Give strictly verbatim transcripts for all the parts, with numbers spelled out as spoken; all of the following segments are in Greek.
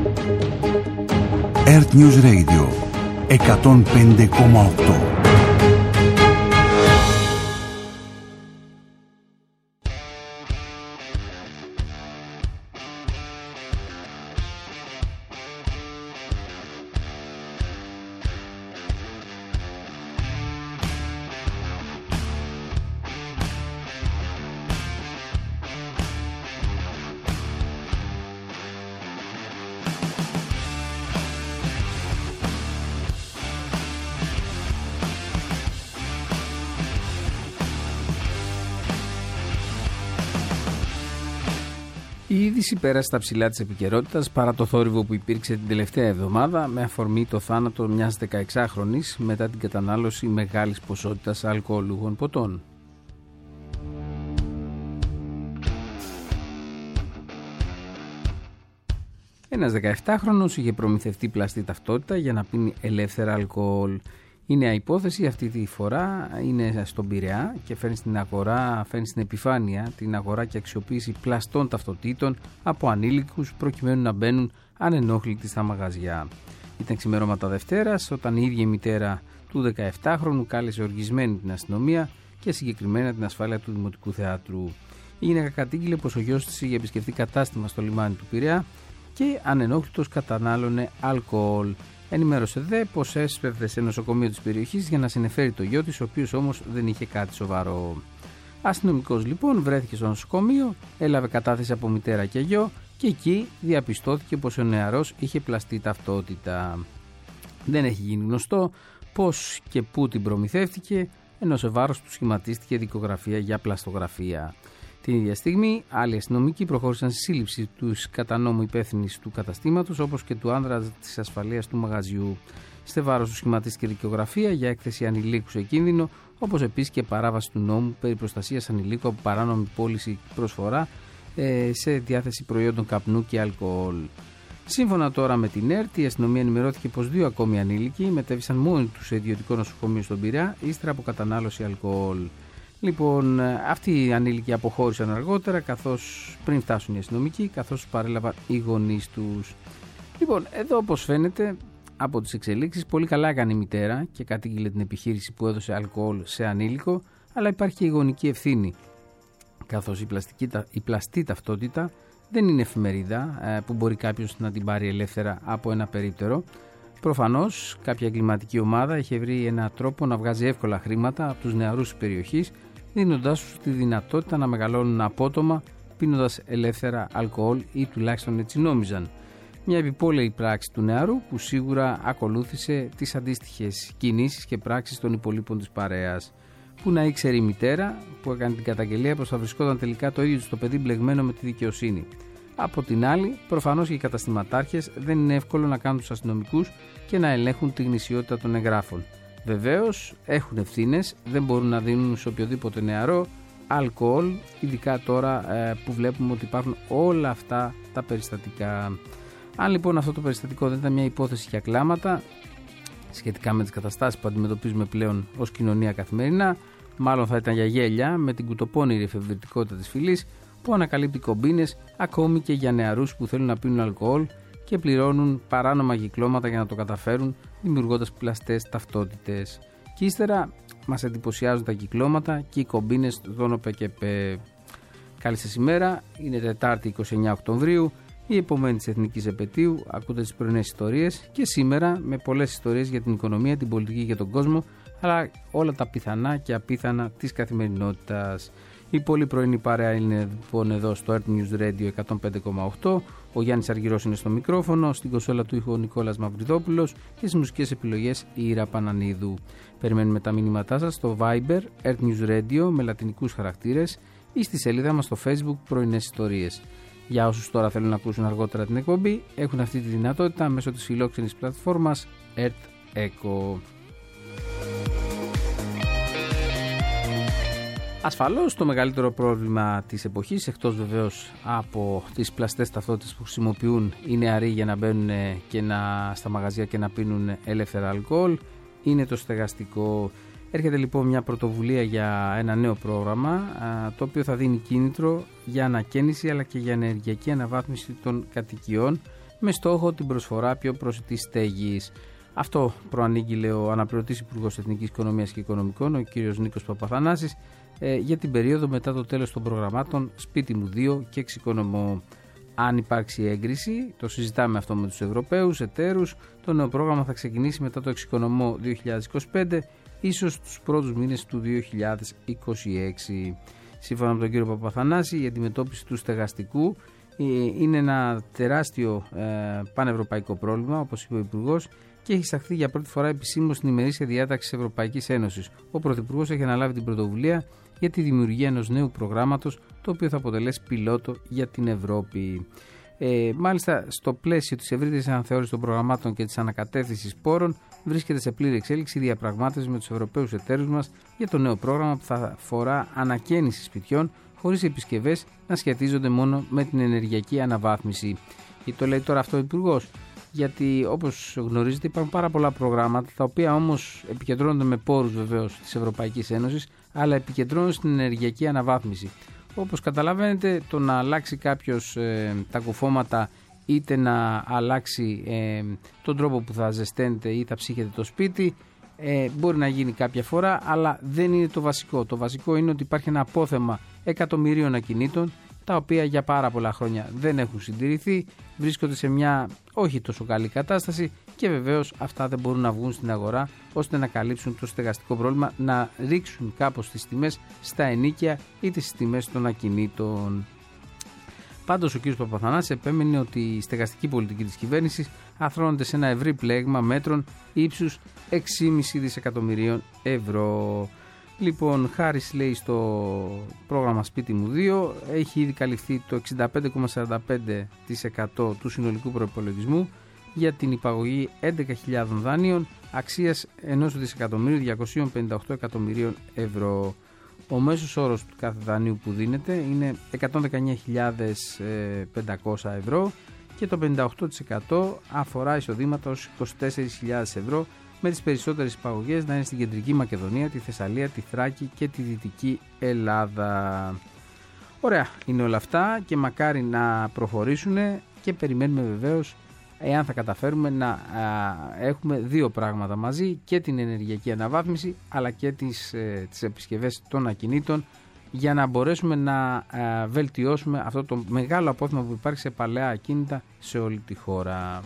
Earth News Radio εκατόν πέντε κόμμα οκτώ. Η είδηση πέρασε στα ψηλά της επικαιρότητας παρά το θόρυβο που υπήρξε την τελευταία εβδομάδα με αφορμή το θάνατο μιας δεκαεξάχρονης μετά την κατανάλωση μεγάλης ποσότητας αλκοολούχων ποτών. Ένας δεκαεπτάχρονος είχε προμηθευτεί πλαστή ταυτότητα για να πίνει ελεύθερα αλκοόλ. Η νέα υπόθεση αυτή τη φορά είναι στον Πειραιά και φέρνει στην αγορά, φέρνει στην επιφάνεια την αγορά και αξιοποίηση πλαστών ταυτοτήτων από ανήλικους προκειμένου να μπαίνουν ανενόχλητοι στα μαγαζιά. Ήταν ξημερώματα Δευτέρας όταν η ίδια η μητέρα του δεκαεπτάχρονου κάλεσε οργισμένη την αστυνομία και συγκεκριμένα την ασφάλεια του Δημοτικού Θεάτρου. Η γυναίκα κατήγγειλε πως ο γιος της είχε επισκεφτεί κατάστημα στο λιμάνι του Πειραιά και ανενόχλητος κατανάλωνε αλκοόλ. Ενημέρωσε δε πως έσπευδε σε νοσοκομείο της περιοχής για να συνεφέρει το γιο της, ο οποίος όμως δεν είχε κάτι σοβαρό. Αστυνομικός λοιπόν βρέθηκε στο νοσοκομείο, έλαβε κατάθεση από μητέρα και γιο και εκεί διαπιστώθηκε πως ο νεαρός είχε πλαστή ταυτότητα. Δεν έχει γίνει γνωστό πώς και πού την προμηθεύτηκε, ενώ σε βάρος του σχηματίστηκε δικογραφία για πλαστογραφία. Την ίδια στιγμή, άλλοι αστυνομικοί προχώρησαν στη σύλληψη του κατά νόμου υπεύθυνης του καταστήματος, όπως και του άνδρα της ασφαλείας του μαγαζιού. Σε βάρος του σχηματίστηκε δικαιογραφία για έκθεση ανηλίκου σε κίνδυνο, όπως επίσης και παράβαση του νόμου περί προστασίας ανηλίκου από παράνομη πώληση προσφορά ε, σε διάθεση προϊόντων καπνού και αλκοόλ. Σύμφωνα τώρα με την ΕΡΤ, η αστυνομία ενημερώθηκε πως δύο ακόμη ανήλικοι μετέβησαν μόνοι τους σε ιδιωτικό νοσοκομείο στον Πειραιά ύστερα από κατανάλωση αλκοόλ. Λοιπόν, αυτοί οι ανήλικοι αποχώρησαν αργότερα, καθώς πριν φτάσουν οι αστυνομικοί, καθώς τους παρέλαβαν οι γονείς τους. Λοιπόν, εδώ όπως φαίνεται από τις εξελίξεις, πολύ καλά έκανε η μητέρα και κατήγγειλε την επιχείρηση που έδωσε αλκοόλ σε ανήλικο, αλλά υπάρχει και η γονική ευθύνη, καθώς η, πλαστική, η πλαστή ταυτότητα δεν είναι εφημερίδα που μπορεί κάποιος να την πάρει ελεύθερα από ένα περίπτερο. Προφανώς, κάποια εγκληματική ομάδα είχε βρει έναν τρόπο να βγάζει εύκολα χρήματα από τους νεαρούς της περιοχής, δίνοντάς τους τη δυνατότητα να μεγαλώνουν απότομα πίνοντας ελεύθερα αλκοόλ ή τουλάχιστον έτσι νόμιζαν. Μια επιπόλαιη πράξη του νεαρού που σίγουρα ακολούθησε τις αντίστοιχες κινήσεις και πράξεις των υπολείπων της παρέας. Που να ήξερε η μητέρα που έκανε την καταγγελία πως θα βρισκόταν τελικά το ίδιο το παιδί μπλεγμένο με τη δικαιοσύνη. Από την άλλη, προφανώς και οι καταστηματάρχες δεν είναι εύκολο να κάνουν τους αστυνομικούς και να ελέγχουν τη γνησιότητα των εγγράφων. Βεβαίως έχουν ευθύνες, δεν μπορούν να δίνουν σε οποιοδήποτε νεαρό αλκοόλ, ειδικά τώρα ε, που βλέπουμε ότι υπάρχουν όλα αυτά τα περιστατικά. Αν λοιπόν αυτό το περιστατικό δεν ήταν μια υπόθεση για κλάματα σχετικά με τις καταστάσεις που αντιμετωπίζουμε πλέον ως κοινωνία καθημερινά, μάλλον θα ήταν για γέλια με την κουτοπώνηρη εφευρετικότητα της φυλής που ανακαλύπτει κομπίνες ακόμη και για νεαρούς που θέλουν να πίνουν αλκοόλ και πληρώνουν παράνομα κυκλώματα για να το καταφέρουν, δημιουργώντας πλαστές ταυτότητες. Και ύστερα μας εντυπωσιάζουν τα κυκλώματα και οι κομπίνες των ΟΠΕΚΕΠΕ. Καλή σας ημέρα, είναι Τετάρτη είκοσι εννέα Οκτωβρίου, η επομένη της Εθνικής Επετείου, ακούτε τις πρωινές ιστορίες και σήμερα με πολλές ιστορίες για την οικονομία, την πολιτική και τον κόσμο, αλλά όλα τα πιθανά και απίθανα της καθημερινότητας. Η πολύ πρωινή παρέα είναι λοιπόν εδώ στο Earth News Radio εκατόν πέντε κόμμα οκτώ. Ο Γιάννης Αργυρός είναι στο μικρόφωνο, στην κονσόλα του ήχου ο Νικόλας Μαυριδόπουλος και στις μουσικές επιλογές η Ήρα Πανανίδου. Περιμένουμε τα μηνύματά σας στο Viber Earth News Radio με λατινικούς χαρακτήρες ή στη σελίδα μας στο Facebook Πρωινές Ιστορίες. Για όσους τώρα θέλουν να ακούσουν αργότερα την εκπομπή, έχουν αυτή τη δυνατότητα μέσω της φιλόξενης πλατφόρμας Earth Echo. Ασφαλώς το μεγαλύτερο πρόβλημα της εποχής, εκτός βεβαίως από τις πλαστές ταυτότητες που χρησιμοποιούν οι νεαροί για να μπαίνουν και να, στα μαγαζιά και να πίνουν ελεύθερα αλκοόλ, είναι το στεγαστικό. Έρχεται λοιπόν μια πρωτοβουλία για ένα νέο πρόγραμμα, το οποίο θα δίνει κίνητρο για ανακαίνιση αλλά και για ενεργειακή αναβάθμιση των κατοικιών με στόχο την προσφορά πιο προσιτής στέγης. Αυτό προανήγγειλε ο αναπληρωτής Υπουργός Εθνικής Οικονομίας και Οικονομικών, ο κ. Νίκος Παπαθανάσης, ε, για την περίοδο μετά το τέλος των προγραμμάτων Σπίτι μου δύο και Εξοικονομώ. Αν υπάρξει έγκριση, το συζητάμε αυτό με τους Ευρωπαίους εταίρους, το νέο πρόγραμμα θα ξεκινήσει μετά το Εξοικονομώ δύο χιλιάδες είκοσι πέντε, ίσως τους πρώτους μήνες του δύο χιλιάδες είκοσι έξι. Σύμφωνα με τον κύριο Παπαθανάση, η αντιμετώπιση του στεγαστικού είναι ένα τεράστιο ε, πανευρωπαϊκό πρόβλημα, όπως είπε ο Υπουργός, και έχει εισαχθεί για πρώτη φορά επισήμως στην ημερήσια διάταξη της Ευρωπαϊκής Ένωσης. Ο Πρωθυπουργός έχει αναλάβει την πρωτοβουλία για τη δημιουργία ενός νέου προγράμματος, το οποίο θα αποτελέσει πιλότο για την Ευρώπη. Ε, μάλιστα, στο πλαίσιο της ευρύτερης αναθεώρησης των προγραμμάτων και της ανακατεύθυνσης πόρων, βρίσκεται σε πλήρη εξέλιξη η διαπραγμάτευση με τους Ευρωπαίους εταίρους μας για το νέο πρόγραμμα που θα αφορά ανακαίνιση σπιτιών, χωρίς οι επισκευές να σχετίζονται μόνο με την ενεργειακή αναβάθμιση. Και το λέει τώρα αυτό ο Υπουργός, γιατί όπως γνωρίζετε υπάρχουν πάρα πολλά προγράμματα, τα οποία όμως επικεντρώνονται με πόρους βεβαίως της Ευρωπαϊκής Ένωσης, αλλά επικεντρώνονται στην ενεργειακή αναβάθμιση. Όπως καταλαβαίνετε, το να αλλάξει κάποιος ε, τα κουφώματα, είτε να αλλάξει ε, τον τρόπο που θα ζεσταίνεται ή θα ψύχεται το σπίτι, ε, μπορεί να γίνει κάποια φορά, αλλά δεν είναι το βασικό. Το βασικό είναι ότι υπάρχει ένα απόθεμα εκατομμυρίων ακινήτων, τα οποία για πάρα πολλά χρόνια δεν έχουν συντηρηθεί, βρίσκονται σε μια όχι τόσο καλή κατάσταση και βεβαίως αυτά δεν μπορούν να βγουν στην αγορά ώστε να καλύψουν το στεγαστικό πρόβλημα, να ρίξουν κάπως τις τιμές στα ενοίκια ή τις τιμές των ακινήτων. Πάντως ο κ. Παπαθανάσης επέμενε ότι η στεγαστική πολιτική της κυβέρνησης αφρώνεται σε ένα ευρύ πλέγμα μέτρων ύψους έξι κόμμα πέντε δισεκατομμυρίων ευρώ. Λοιπόν, χάρη λέει στο πρόγραμμα Σπίτι μου δύο, έχει ήδη καλυφθεί το εξήντα πέντε κόμμα σαράντα πέντε τοις εκατό του συνολικού προϋπολογισμού για την υπαγωγή έντεκα χιλιάδων δάνειων αξίας ενός δισεκατομμύριου διακόσια πενήντα οκτώ εκατομμυρίων ευρώ. Ο μέσος όρος του κάθε δανείου που δίνεται είναι εκατόν δεκαεννιά χιλιάδες πεντακόσια ευρώ και το πενήντα οκτώ τοις εκατό αφορά εισοδήματα ως είκοσι τέσσερις χιλιάδες ευρώ, με τις περισσότερες υπαγωγές να είναι στην Κεντρική Μακεδονία, τη Θεσσαλία, τη Θράκη και τη Δυτική Ελλάδα. Ωραία είναι όλα αυτά και μακάρι να προχωρήσουν και περιμένουμε βεβαίως, εάν θα καταφέρουμε να α, έχουμε δύο πράγματα μαζί, και την ενεργειακή αναβάθμιση αλλά και τις, ε, τις επισκευές των ακινήτων, για να μπορέσουμε να α, βελτιώσουμε αυτό το μεγάλο απόθεμα που υπάρχει σε παλαιά ακίνητα σε όλη τη χώρα.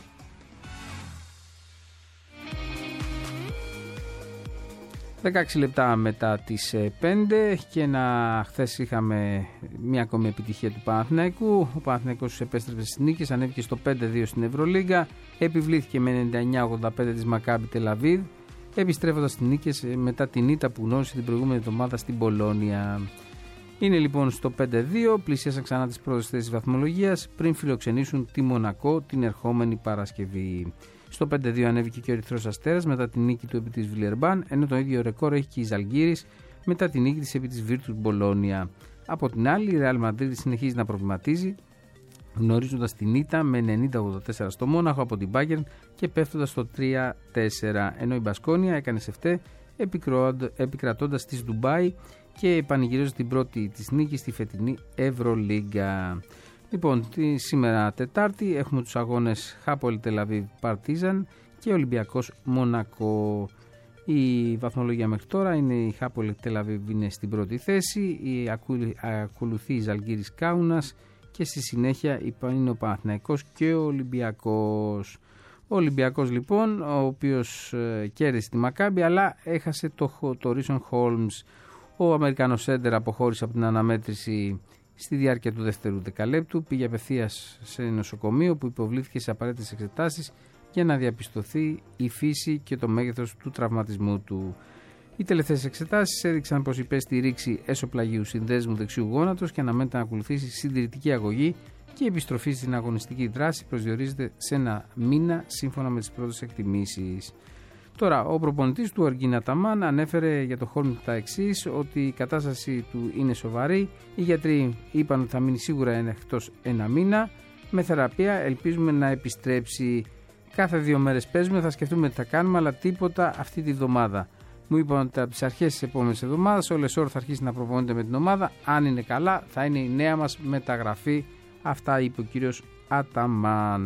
δεκαέξι λεπτά μετά τις πέντε και να χθες είχαμε μια ακόμη επιτυχία του Παναθηναϊκού. Ο Παναθηναϊκός επέστρεψε στις νίκες, ανέβηκε στο πέντε δύο στην Ευρωλίγκα, επιβλήθηκε με ενενήντα εννιά ογδόντα πέντε της Μακάμπι Τελαβίβ, επιστρέφοντας στις νίκες μετά την ήττα που γνώρισε την προηγούμενη εβδομάδα στην Πολόνια. Είναι λοιπόν στο πέντε δύο, πλησίασαν ξανά τις πρώτες θέσεις βαθμολογίας πριν φιλοξενήσουν τη Μονακό την ερχόμενη Παρασκευή. Στο πέντε δύο ανέβηκε και ο Ερυθρός Αστέρας μετά την νίκη του επί της Βιλερμπάν, ενώ το ίδιο ρεκόρ έχει και η Ζαλγκίρις μετά την νίκη της επί της Βίρτους Μπολόνια. Από την άλλη, η Ρεάλ Μαδρίτης συνεχίζει να προβληματίζει, γνωρίζοντας την ήττα με ενενήντα ογδόντα τέσσερα στο Μόναχο από την Μπάγερν και πέφτοντας στο τρία τέσσερα, ενώ η Μπασκόνια έκανε σεφτέ επικρατώντας της Ντουμπάι και πανηγυρίζει την πρώτη της νίκη στη φετινή Ευρωλίγκα. Λοιπόν, τη, σήμερα Τετάρτη έχουμε τους αγώνες Χάπολ Τελαβίβ Παρτίζαν και Ολυμπιακός Μονακό. Η βαθμολογία μέχρι τώρα είναι η Χάπολ Τελαβίβ είναι στην πρώτη θέση, η ακολουθεί η Ζαλγκίρις Κάουνας και στη συνέχεια είναι ο Παναθηναϊκός και ο Ολυμπιακός. Ο Ολυμπιακός λοιπόν, ο οποίος ε, κέρδισε τη Μακάμπι αλλά έχασε το, το Ρίσον Χόλμς. Ο Αμερικανός σέντερ αποχώρησε από την αναμέτρηση στη διάρκεια του δεύτερου δεκαλέπτου, πήγε απευθείας σε νοσοκομείο που υποβλήθηκε σε απαραίτητες εξετάσεις για να διαπιστωθεί η φύση και το μέγεθος του τραυματισμού του. Οι τελευταίες εξετάσεις έδειξαν πως υπέστη ρήξη έσωπλαγίου συνδέσμου δεξιού γόνατος και αναμένεται να ακολουθήσει συντηρητική αγωγή, και η επιστροφή στην αγωνιστική δράση προσδιορίζεται σε ένα μήνα σύμφωνα με τις πρώτες εκτιμήσεις. Τώρα, ο προπονητής του Αργίνα Ταμάν ανέφερε για το Χόλμ τα εξής, ότι η κατάσταση του είναι σοβαρή. Οι γιατροί είπαν ότι θα μείνει σίγουρα εκτός ένα μήνα. Με θεραπεία ελπίζουμε να επιστρέψει. Κάθε δύο μέρες παίζουμε, θα σκεφτούμε τι θα κάνουμε, αλλά τίποτα αυτή τη βδομάδα. Μου είπαν ότι από τις αρχές της επόμενης εβδομάδας ο Λεσόρ θα αρχίσει να προπονείται με την ομάδα. Αν είναι καλά, θα είναι η νέα μας μεταγραφή. Αυτά είπε ο κύριος Αταμάν.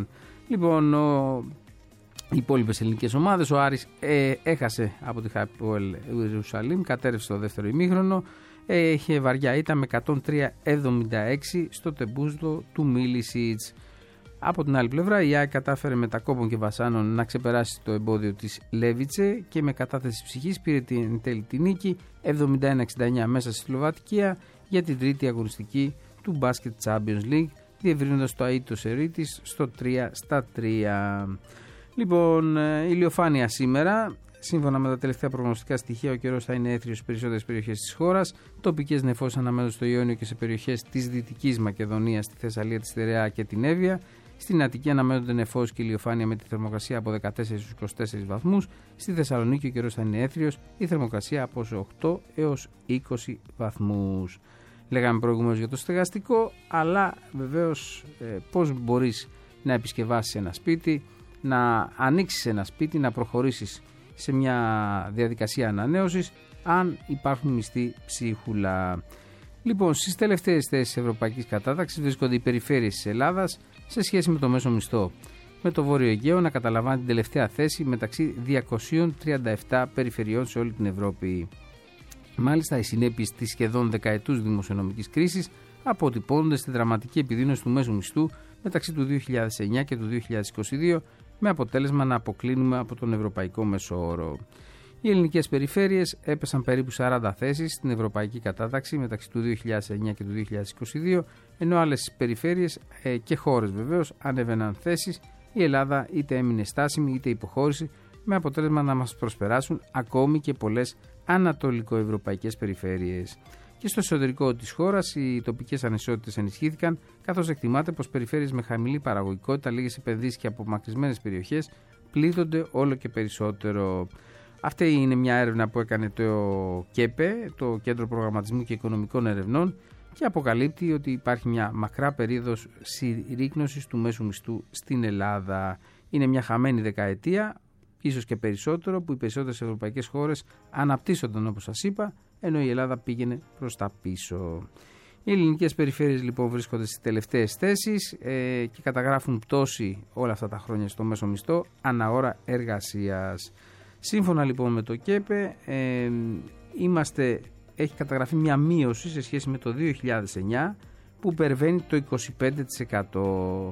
Λοιπόν, ο, οι υπόλοιπες ελληνικές ομάδες, ο Άρης ε, έχασε από τη Χαποέλ Ιερουσαλήμ, κατέρευσε στο δεύτερο ημίχρονο, ε, είχε βαριά ήττα με εκατόν τρία εβδομήντα έξι στο τεμπούζδο του Μίλισιτς. Από την άλλη πλευρά, η ΑΕΚ κατάφερε με τα κόπων και βασάνων να ξεπεράσει το εμπόδιο της Λέβιτσε και με κατάθεση ψυχής πήρε την τέλη τη νίκη εβδομήντα ένα εξήντα εννιά μέσα στη Σλοβακία για την τρίτη αγωνιστική του Basket Champions League, διευρύνοντας το αίτητο σερί της στο τρία στα τρία. Λοιπόν, ηλιοφάνεια σήμερα. Σύμφωνα με τα τελευταία προγνωστικά στοιχεία, ο καιρός θα είναι έθριος σε περισσότερες περιοχές της χώρας. Τοπικές νεφώσεις αναμένονται στο Ιόνιο και σε περιοχές της Δυτικής Μακεδονίας, στη Θεσσαλία, τη Στερεά και την Εύβοια. Στην Αττική αναμένονται νεφώσεις και ηλιοφάνεια με τη θερμοκρασία από δεκατέσσερα στους είκοσι τέσσερις βαθμούς. Στη Θεσσαλονίκη ο καιρός θα είναι έθριος, η θερμοκρασία από οκτώ έως είκοσι βαθμούς. Λέγαμε προηγουμένως για το στεγαστικό, αλλά βεβαίως ε, πώς μπορείς να επισκευάσεις ένα σπίτι, να ανοίξεις ένα σπίτι, να προχωρήσεις σε μια διαδικασία ανανέωσης, αν υπάρχουν μισθοί ψίχουλα. Λοιπόν, στις τελευταίες θέσεις ευρωπαϊκής κατάταξης βρίσκονται οι περιφέρειες της Ελλάδας σε σχέση με το μέσο μισθό, με το Βόρειο Αιγαίο να καταλαμβάνει την τελευταία θέση μεταξύ διακοσίων τριάντα επτά περιφερειών σε όλη την Ευρώπη. Μάλιστα, οι συνέπειες της σχεδόν δεκαετούς δημοσιονομικής κρίσης αποτυπώνονται στη δραματική επιδείνωση του μέσου μισθού μεταξύ του δύο χιλιάδες εννιά και του δύο χιλιάδες είκοσι δύο, με αποτέλεσμα να αποκλίνουμε από τον ευρωπαϊκό μέσο όρο. Οι ελληνικές περιφέρειες έπεσαν περίπου σαράντα θέσεις στην ευρωπαϊκή κατάταξη μεταξύ του δύο χιλιάδες εννιά και του δύο χιλιάδες είκοσι δύο, ενώ άλλες περιφέρειες ε, και χώρες βεβαίως ανέβαιναν θέσεις. Η Ελλάδα είτε έμεινε στάσιμη είτε υποχώρησε, με αποτέλεσμα να μας προσπεράσουν ακόμη και πολλές ανατολικοευρωπαϊκές περιφέρειες. Και στο εσωτερικό της χώρας οι τοπικές ανισότητες ενισχύθηκαν, καθώς εκτιμάται πως περιφέρειες με χαμηλή παραγωγικότητα, λίγες επενδύσεις και απομακρυσμένες περιοχές πλήττονται όλο και περισσότερο. Αυτή είναι μια έρευνα που έκανε το ΚΕΠΕ, το Κέντρο Προγραμματισμού και Οικονομικών Ερευνών, και αποκαλύπτει ότι υπάρχει μια μακρά περίοδος συρρίκνωσης του μέσου μισθού στην Ελλάδα. Είναι μια χαμένη δεκαετία, ίσως και περισσότερο, που οι περισσότερες ευρωπαϊκές χώρες αναπτύσσονταν, όπως σας είπα, ενώ η Ελλάδα πήγαινε προς τα πίσω. Οι ελληνικές περιφέρειες λοιπόν βρίσκονται στις τελευταίες θέσεις ε, και καταγράφουν πτώση όλα αυτά τα χρόνια στο μέσο μισθό ανά ώρα εργασίας. Σύμφωνα λοιπόν με το ΚΕΠΕ, ε, είμαστε, έχει καταγραφεί μια μείωση σε σχέση με το δύο χιλιάδες εννιά που υπερβαίνει το είκοσι πέντε τοις εκατό.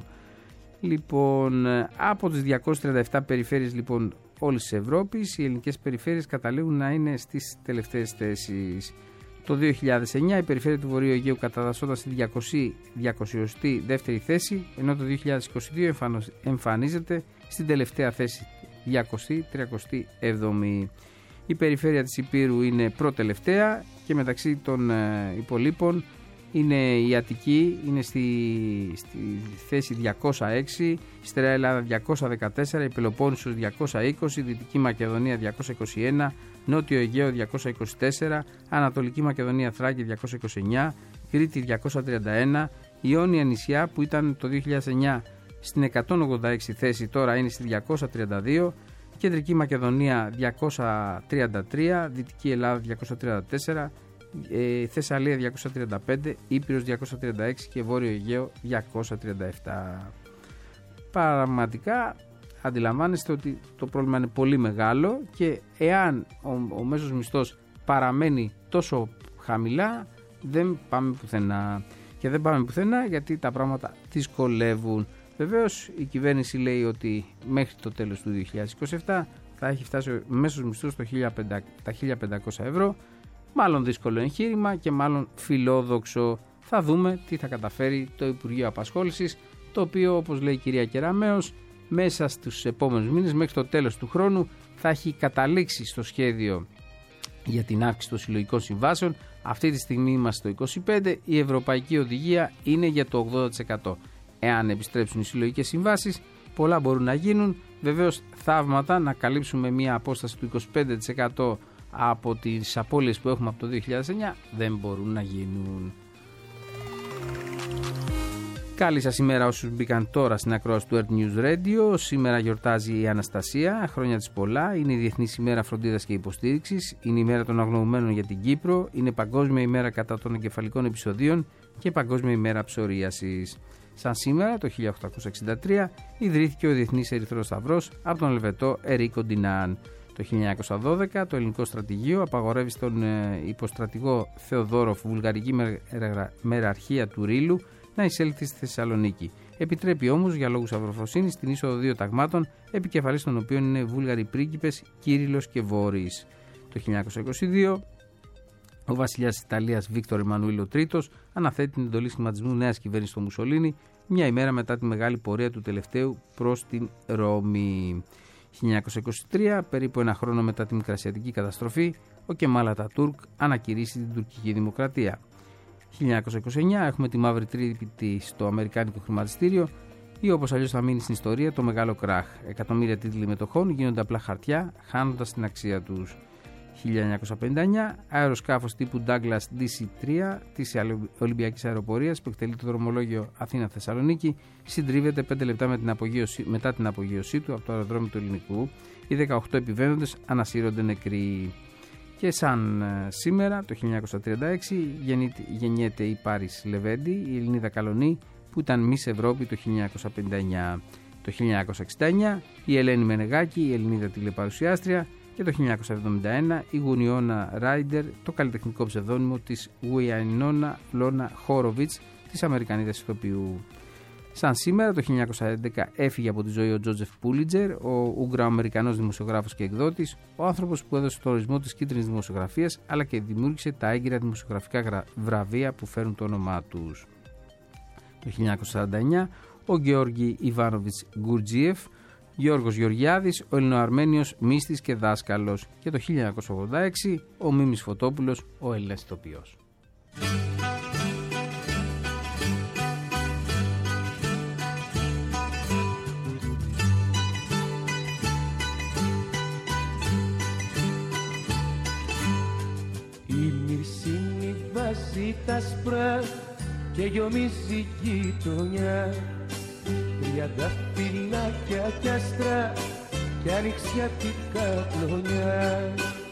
Λοιπόν, από τις διακόσιες τριάντα επτά περιφέρειες λοιπόν όλης της Ευρώπης, οι ελληνικές περιφέρειες καταλήγουν να είναι στις τελευταίες θέσεις. Το δύο χιλιάδες εννιά η περιφέρεια του Βορείου Αιγαίου κατατασσόταν στη διακοσιοστή δεύτερη θέση, ενώ το δύο χιλιάδες είκοσι δύο εμφανίζεται στην τελευταία θέση, διακόσια τριάντα έβδομη. Η περιφέρεια της Υπήρου είναι προτελευταία και μεταξύ των ε, υπολείπων είναι η Αττική, είναι στη, στη θέση διακόσια έξι, η Στερεά Ελλάδα διακόσια δεκατέσσερα, η Πελοπόννησος διακόσια είκοσι, η Δυτική Μακεδονία διακόσια είκοσι ένα, Νότιο Αιγαίο διακόσια είκοσι τέσσερα, Ανατολική Μακεδονία Θράκη διακόσια είκοσι εννιά, Κρήτη διακόσια τριάντα ένα, Ιόνια νησιά που ήταν το δύο χιλιάδες εννιά στην εκατόν ογδόντα έξι θέση, τώρα είναι στη διακόσια τριάντα δύο, Κεντρική Μακεδονία διακόσια τριάντα τρία, Δυτική Ελλάδα διακόσια τριάντα τέσσερα, ε, Θεσσαλία διακόσια τριάντα πέντε, Ήπειρος διακόσια τριάντα έξι και Βόρειο Αιγαίο διακόσια τριάντα επτά. Πραγματικά αντιλαμβάνεστε ότι το πρόβλημα είναι πολύ μεγάλο και εάν ο, ο μέσος μισθός παραμένει τόσο χαμηλά δεν πάμε πουθενά. Και δεν πάμε πουθενά γιατί τα πράγματα δυσκολεύουν. Βεβαίως η κυβέρνηση λέει ότι μέχρι το τέλος του δύο χιλιάδες είκοσι επτά θα έχει φτάσει ο μέσος μισθός στο τα χίλια πεντακόσια ευρώ. Μάλλον δύσκολο εγχείρημα και μάλλον φιλόδοξο. Θα δούμε τι θα καταφέρει το Υπουργείο Απασχόλησης, το οποίο, όπως λέει η κυρία Κεραμέως, μέσα στους επόμενους μήνες μέχρι το τέλος του χρόνου θα έχει καταλήξει στο σχέδιο για την αύξηση των συλλογικών συμβάσεων. Αυτή τη στιγμή είμαστε στο είκοσι πέντε τοις εκατό, η Ευρωπαϊκή Οδηγία είναι για το ογδόντα τοις εκατό. Εάν επιστρέψουν οι συλλογικές συμβάσεις, πολλά μπορούν να γίνουν. Βεβαίως, θαύματα να καλύψουμε μια απόσταση του είκοσι πέντε τοις εκατό από τις απώλειες που έχουμε από το δύο χιλιάδες εννιά δεν μπορούν να γίνουν. Καλή σας ημέρα όσους μπήκαν τώρα στην ακρόαση του Earth News Radio. Σήμερα γιορτάζει η Αναστασία, χρόνια της πολλά. Είναι η Διεθνής ημέρα φροντίδας και υποστήριξης. Είναι η μέρα των αγνοωμένων για την Κύπρο. Είναι Παγκόσμια ημέρα κατά των εγκεφαλικών επεισοδίων και Παγκόσμια ημέρα ψωρίασης. Σαν σήμερα, το χίλια οκτακόσια εξήντα τρία, ιδρύθηκε ο Διεθνής Ερυθρός Σταυρός από τον Ελβετό Ερίκο Ντινάν. Το χίλια εννιακόσια δώδεκα, το ελληνικό στρατηγείο απαγορεύει στον υποστρατηγό Θεοδόροφ βουλγαρική μεραρχία του Ρήλου να εισέλθει στη Θεσσαλονίκη. Επιτρέπει όμως για λόγους αυροφροσύνης την είσοδο δύο ταγμάτων, επικεφαλής των οποίων είναι Βούλγαροι πρίγκιπες Κύριλλος και Βόρης. Το χίλια εννιακόσια είκοσι δύο, ο βασιλιάς της Ιταλίας Βίκτορ Εμμανουήλ ο Τρίτος αναθέτει την εντολή σχηματισμού νέας κυβέρνησης στο Μουσολίνι, μια ημέρα μετά τη μεγάλη πορεία του τελευταίου προς την Ρώμη. χίλια εννιακόσια είκοσι τρία, περίπου ένα χρόνο μετά τη Μικρασιατική καταστροφή, ο Κεμάλ Ατατούρκ ανακηρύσσει την τουρκική δημοκρατία. χίλια εννιακόσια είκοσι εννέα, έχουμε τη μαύρη τρύπη στο αμερικάνικο χρηματιστήριο ή όπως αλλιώς θα μείνει στην ιστορία το μεγάλο κράχ. Εκατομμύρια τίτλοι μετοχών γίνονται απλά χαρτιά, χάνοντας την αξία τους. χίλια εννιακόσια πενήντα εννέα, αεροσκάφος τύπου Douglas ντι σι τρία της Ολυμπιακής Αεροπορίας που εκτελεί το δρομολόγιο Αθήνα-Θεσσαλονίκη συντρίβεται πέντε λεπτά με την απογείωση, μετά την απογείωσή του από το αεροδρόμιο του Ελληνικού. Οι δεκαοκτώ επιβαίνοντες ανασύρονται νεκροί. Και σαν σήμερα, το χίλια εννιακόσια τριάντα έξι, γεννιέται η Πάρις Λεβέντη, η Ελληνίδα Καλονή, που ήταν Miss Ευρώπη το χίλια εννιακόσια πενήντα εννέα. Το χίλια εννιακόσια εξήντα εννέα, η Ελένη Μενεγάκη, η Ελληνίδα τηλεπαρουσιάστρια, και το χίλια εννιακόσια εβδομήντα ένα, η Γουνιώνα Ράιντερ, το καλλιτεχνικό ψευδόνυμο της Γουιανινόνα Λόνα Χόροβιτς, της Αμερικανίδας ηθοποιού. Σαν σήμερα, το χίλια εννιακόσια έντεκα, έφυγε από τη ζωή ο Τζότζεφ Πούλιτζερ, ο Ουγγροαμερικανός δημοσιογράφος και εκδότης, ο άνθρωπος που έδωσε τον ορισμό της κίτρινης δημοσιογραφίας, αλλά και δημιούργησε τα έγκυρα δημοσιογραφικά βραβεία που φέρουν το όνομά τους. Το χίλια εννιακόσια σαράντα εννέα, ο Γεώργη Ιβάνοβιτς Γκουρτζίεφ, Γιώργος Γεωργιάδης, ο Ελληνοαρμένιος μύστης και δάσκαλος. Και το χίλια εννιακόσια ογδόντα έξι, ο Μίμης Φωτόπουλος, ο Έλληνας ηθοποιός. Η Μυρσίνη βάζει τα σπρά και γιομίζει γειτονιά, τριάντα φυλάκια κι άστρα κι ανοιξιατικά κλονιά.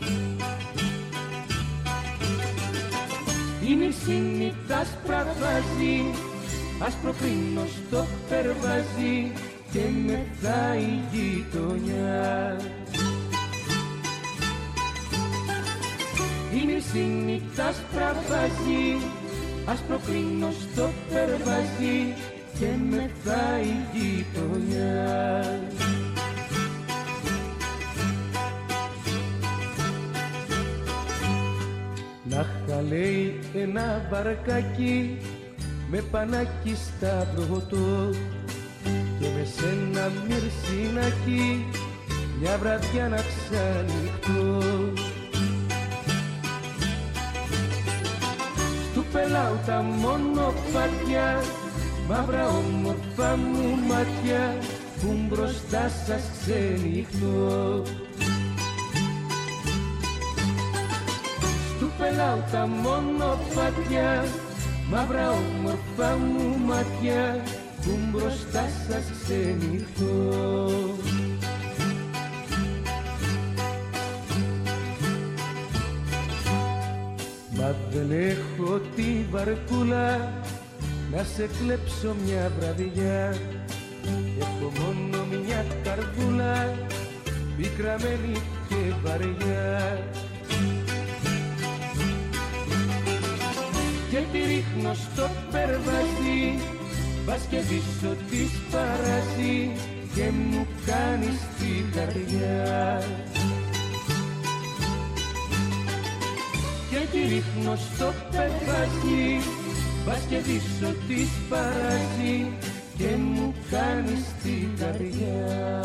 Η Μυρσίνη τα σπρά βάζει, άσπρο κρίνο στο περβάζει και μετά η γειτονιά. Η Μυρσίνη τα σπρά βάζει, άσπρο κρίνο στο περβάζει και μετά η γειτονιά. Να χαλέει ένα βαρκάκι με πανάκι σταυρωτό και με σένα μυρσινάκι μια βραδιά να ξανυχτώ. Στου πελάω τα μονοπάτια, μαύρα όμορφα μου μάτια που μπροστά σας ξενυχτώ. Στου πελάω τα μονοπάτια, μαύρα όμορφα μου μάτια που μπροστά σας ξενυχτώ. Μα δεν έχω τη βαρκούλα να σε κλέψω μια βραδιά, έχω μόνο μια καρδούλα πικραμένη και βαριά. Και τη ρίχνω στο περβάζι, μπας και πίσω της παράζει και μου κάνεις την καρδιά. Και τη ρίχνω στο περβάζι, μπας και πίσω της παράζει και μου κάνεις την καρδιά.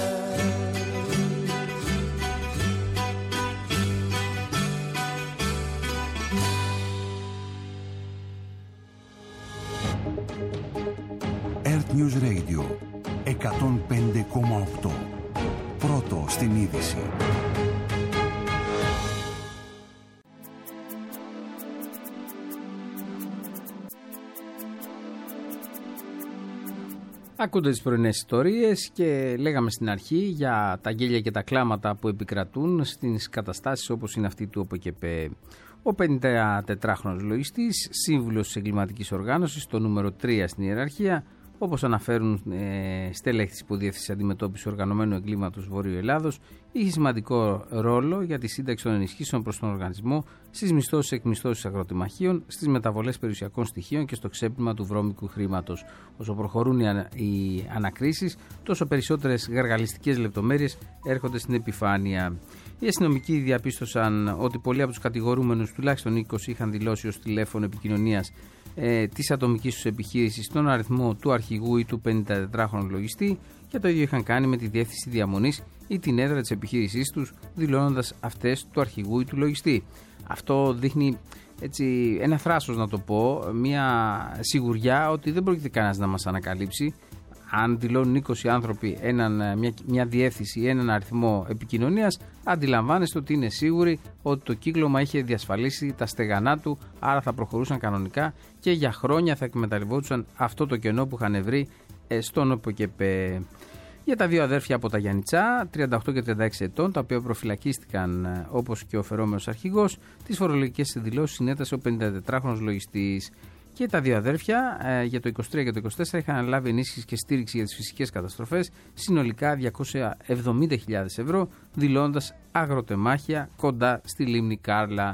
Earth News Radio εκατόν πέντε κόμμα οκτώ. Πρώτο στην είδηση. Ακούτε τις πρωινές ιστορίες και λέγαμε στην αρχή για τα γέλια και τα κλάματα που επικρατούν στις καταστάσεις όπως είναι αυτή του ΟΠΕΚΕΠΕ. Ο πενηντατετράχρονος λογιστής, σύμβουλος της εγκληματικής οργάνωσης, το νούμερο τρία στην ιεραρχία, Όπως αναφέρουν ε, στελέχη της Υποδιεύθυνσης Αντιμετώπισης Οργανωμένου Εγκλήματος Βορείου Ελλάδος, είχε σημαντικό ρόλο για τη σύνταξη των ενισχύσεων προς τον οργανισμό, στις μισθώσεις εκμισθώσεις αγροτεμαχίων, στις μεταβολές περιουσιακών στοιχείων και στο ξέπλυμα του βρώμικου χρήματος. Όσο προχωρούν οι, ανα, οι ανακρίσεις, τόσο περισσότερες γαργαλιστικές λεπτομέρειες έρχονται στην επιφάνεια. Οι αστυνομικοί διαπίστωσαν ότι πολλοί από τους κατηγορούμενους, τουλάχιστον είκοσι, είχαν δηλώσει ως τηλέφωνο επικοινωνίας ε, της ατομικής τους επιχείρησης τον αριθμό του αρχηγού ή του πενηντατετράχρονου λογιστή, και το ίδιο είχαν κάνει με τη διεύθυνση διαμονής ή την έδρα της επιχείρησής τους, δηλώνοντας αυτές του αρχηγού ή του λογιστή. Αυτό δείχνει έτσι ένα θράσος, να το πω, μια σιγουριά ότι δεν πρόκειται κανένας να μας ανακαλύψει. Αν δηλώνουν είκοσι άνθρωποι έναν, μια, μια διεύθυνση ή έναν αριθμό επικοινωνίας, αντιλαμβάνεστε ότι είναι σίγουροι ότι το κύκλωμα είχε διασφαλίσει τα στεγανά του, άρα θα προχωρούσαν κανονικά και για χρόνια θα εκμεταλλευόντουσαν αυτό το κενό που είχαν βρει στον ΟΠΕΚΕΠΕ. Για τα δύο αδέρφια από τα Γιαννιτσά, τριάντα οκτώ και τριάντα έξι ετών, τα οποία προφυλακίστηκαν όπως και ο φερόμενος αρχηγός, τις φορολογικές δηλώσεις συνέτασε ο πενηντατετράχρονος λογιστής. Και τα δύο αδέρφια ε, για το είκοσι τρία και το είκοσι τέσσερα είχαν λάβει ενίσχυση και στήριξη για τις φυσικές καταστροφές, συνολικά διακόσιες εβδομήντα χιλιάδες ευρώ, δηλώνοντας αγροτεμάχια κοντά στη λίμνη Κάρλα.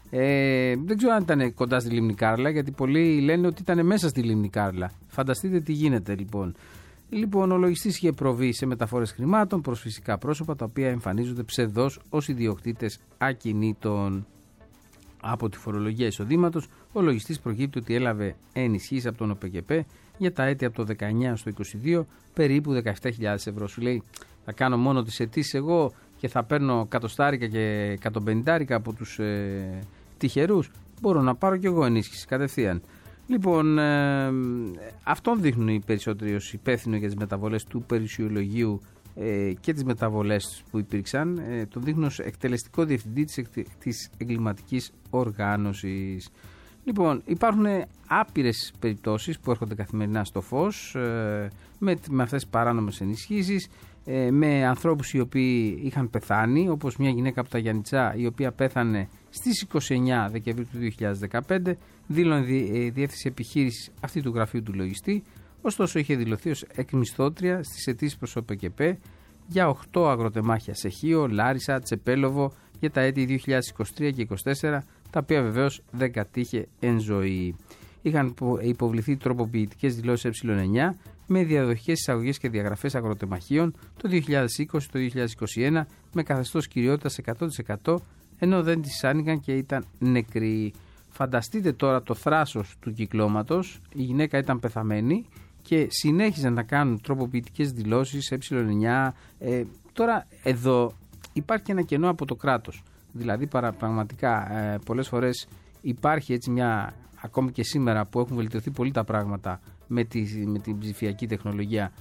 Ε, δεν ξέρω αν ήταν κοντά στη λίμνη Κάρλα, γιατί πολλοί λένε ότι ήταν μέσα στη λίμνη Κάρλα. Φανταστείτε τι γίνεται λοιπόν. Λοιπόν, ο λογιστής είχε προβεί σε μεταφορές χρημάτων προς φυσικά πρόσωπα, τα οποία εμφανίζονται ψευδώς ως ιδιοκτήτες ακινήτων. Από τη φορολογία εισοδήματος, ο λογιστής προκύπτει ότι έλαβε ενισχύσεις από τον ΟΠΕΚΕΠΕ για τα έτη από το δεκαεννιά στο είκοσι δύο περίπου δεκαεπτά χιλιάδες ευρώ. Σου λέει, θα κάνω μόνο τις αιτήσεις εγώ και θα παίρνω κατοστάρικα και εκατομπενηντάρικα από τους ε, τυχερούς. Μπορώ να πάρω κι εγώ ενίσχυση κατευθείαν. Λοιπόν, ε, αυτόν δείχνουν οι περισσότεροι ως υπεύθυνο για τις μεταβολές του περιουσιολογίου ε, και τις μεταβολές που υπήρξαν. Ε, τον δείχνουν ως εκτελεστικό διευθυντή της, της εγκληματικής οργάνωσης. Λοιπόν, υπάρχουν άπειρες περιπτώσεις που έρχονται καθημερινά στο φως ε, με, με αυτές τις παράνομες ενισχύσεις, ε, με ανθρώπους οι οποίοι είχαν πεθάνει, όπως μια γυναίκα από τα Γιαννιτσά, η οποία πέθανε στις είκοσι εννιά Δεκεμβρίου του δύο χιλιάδες δεκαπέντε, δήλωνε δι, διεύθυνση επιχείρησης αυτή του γραφείου του λογιστή, ωστόσο είχε δηλωθεί ως εκμισθώτρια στις αιτήσεις προς ΟΠΕΚΕΠΕ για οκτώ αγροτεμάχια σε Χίο, Λάρισα, Τσεπέλοβο για τα έτη δύο χιλιάδες είκοσι τρία και είκοσι τέσσερα, τα οποία βεβαίως δεν κατήχε εν ζωή. Είχαν υποβληθεί τροποποιητικές δηλώσεις ε εννιά με διαδοχικές εισαγωγές και διαγραφές αγροτεμαχίων το δύο χιλιάδες είκοσι το δύο χιλιάδες είκοσι ένα με καθεστώς κυριότητας εκατό τοις εκατό, ενώ δεν τις άνοιγαν και ήταν νεκροί. Φανταστείτε τώρα το θράσος του κυκλώματος. Η γυναίκα ήταν πεθαμένη και συνέχιζαν να κάνουν τροποποιητικές δηλώσεις ε εννιά. Ε, τώρα εδώ υπάρχει και ένα κενό από το κράτος. Δηλαδή παρα, πραγματικά ε, πολλές φορές υπάρχει έτσι μια, ακόμη και σήμερα που έχουν βελτιωθεί πολύ τα πράγματα με, τη, με την ψηφιακή τεχνολογία,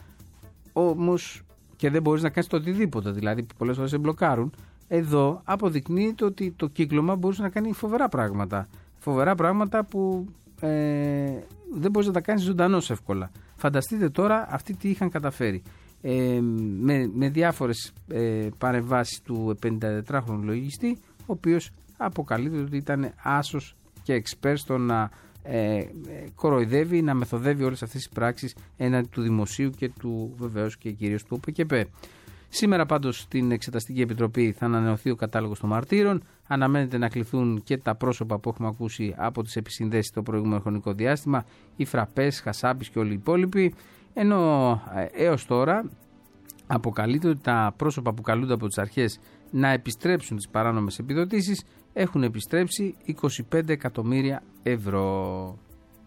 όμως και δεν μπορείς να κάνεις το οτιδήποτε, δηλαδή πολλές φορές σε μπλοκάρουν. Εδώ αποδεικνύεται ότι το κύκλωμα μπορούσε να κάνει φοβερά πράγματα. Φοβερά πράγματα που ε, δεν μπορείς να τα κάνεις ζωντανός εύκολα. Φανταστείτε τώρα αυτοί τι είχαν καταφέρει. Ε, με, με διάφορες ε, παρεμβάσεις του πενηντατετράχρονου λογιστή, ο οποίος αποκαλύπτει ότι ήταν άσος και εξπέρ στο να ε, κοροϊδεύει, να μεθοδεύει όλες αυτές τις πράξεις έναντι του δημοσίου και του βεβαίως και κυρίως του ΟΠΕΚΕΠΕ. Σήμερα πάντως στην Εξεταστική Επιτροπή θα ανανεωθεί ο κατάλογος των μαρτύρων. Αναμένεται να κληθούν και τα πρόσωπα που έχουμε ακούσει από τις επισυνδέσεις το προηγούμενο χρονικό διάστημα, οι Φραπές, Χασάπης και όλοι οι υπόλοιποι. Ενώ ε, έως τώρα αποκαλείται ότι τα πρόσωπα που καλούνται από τις αρχές να επιστρέψουν τις παράνομες επιδοτήσεις έχουν επιστρέψει είκοσι πέντε εκατομμύρια ευρώ.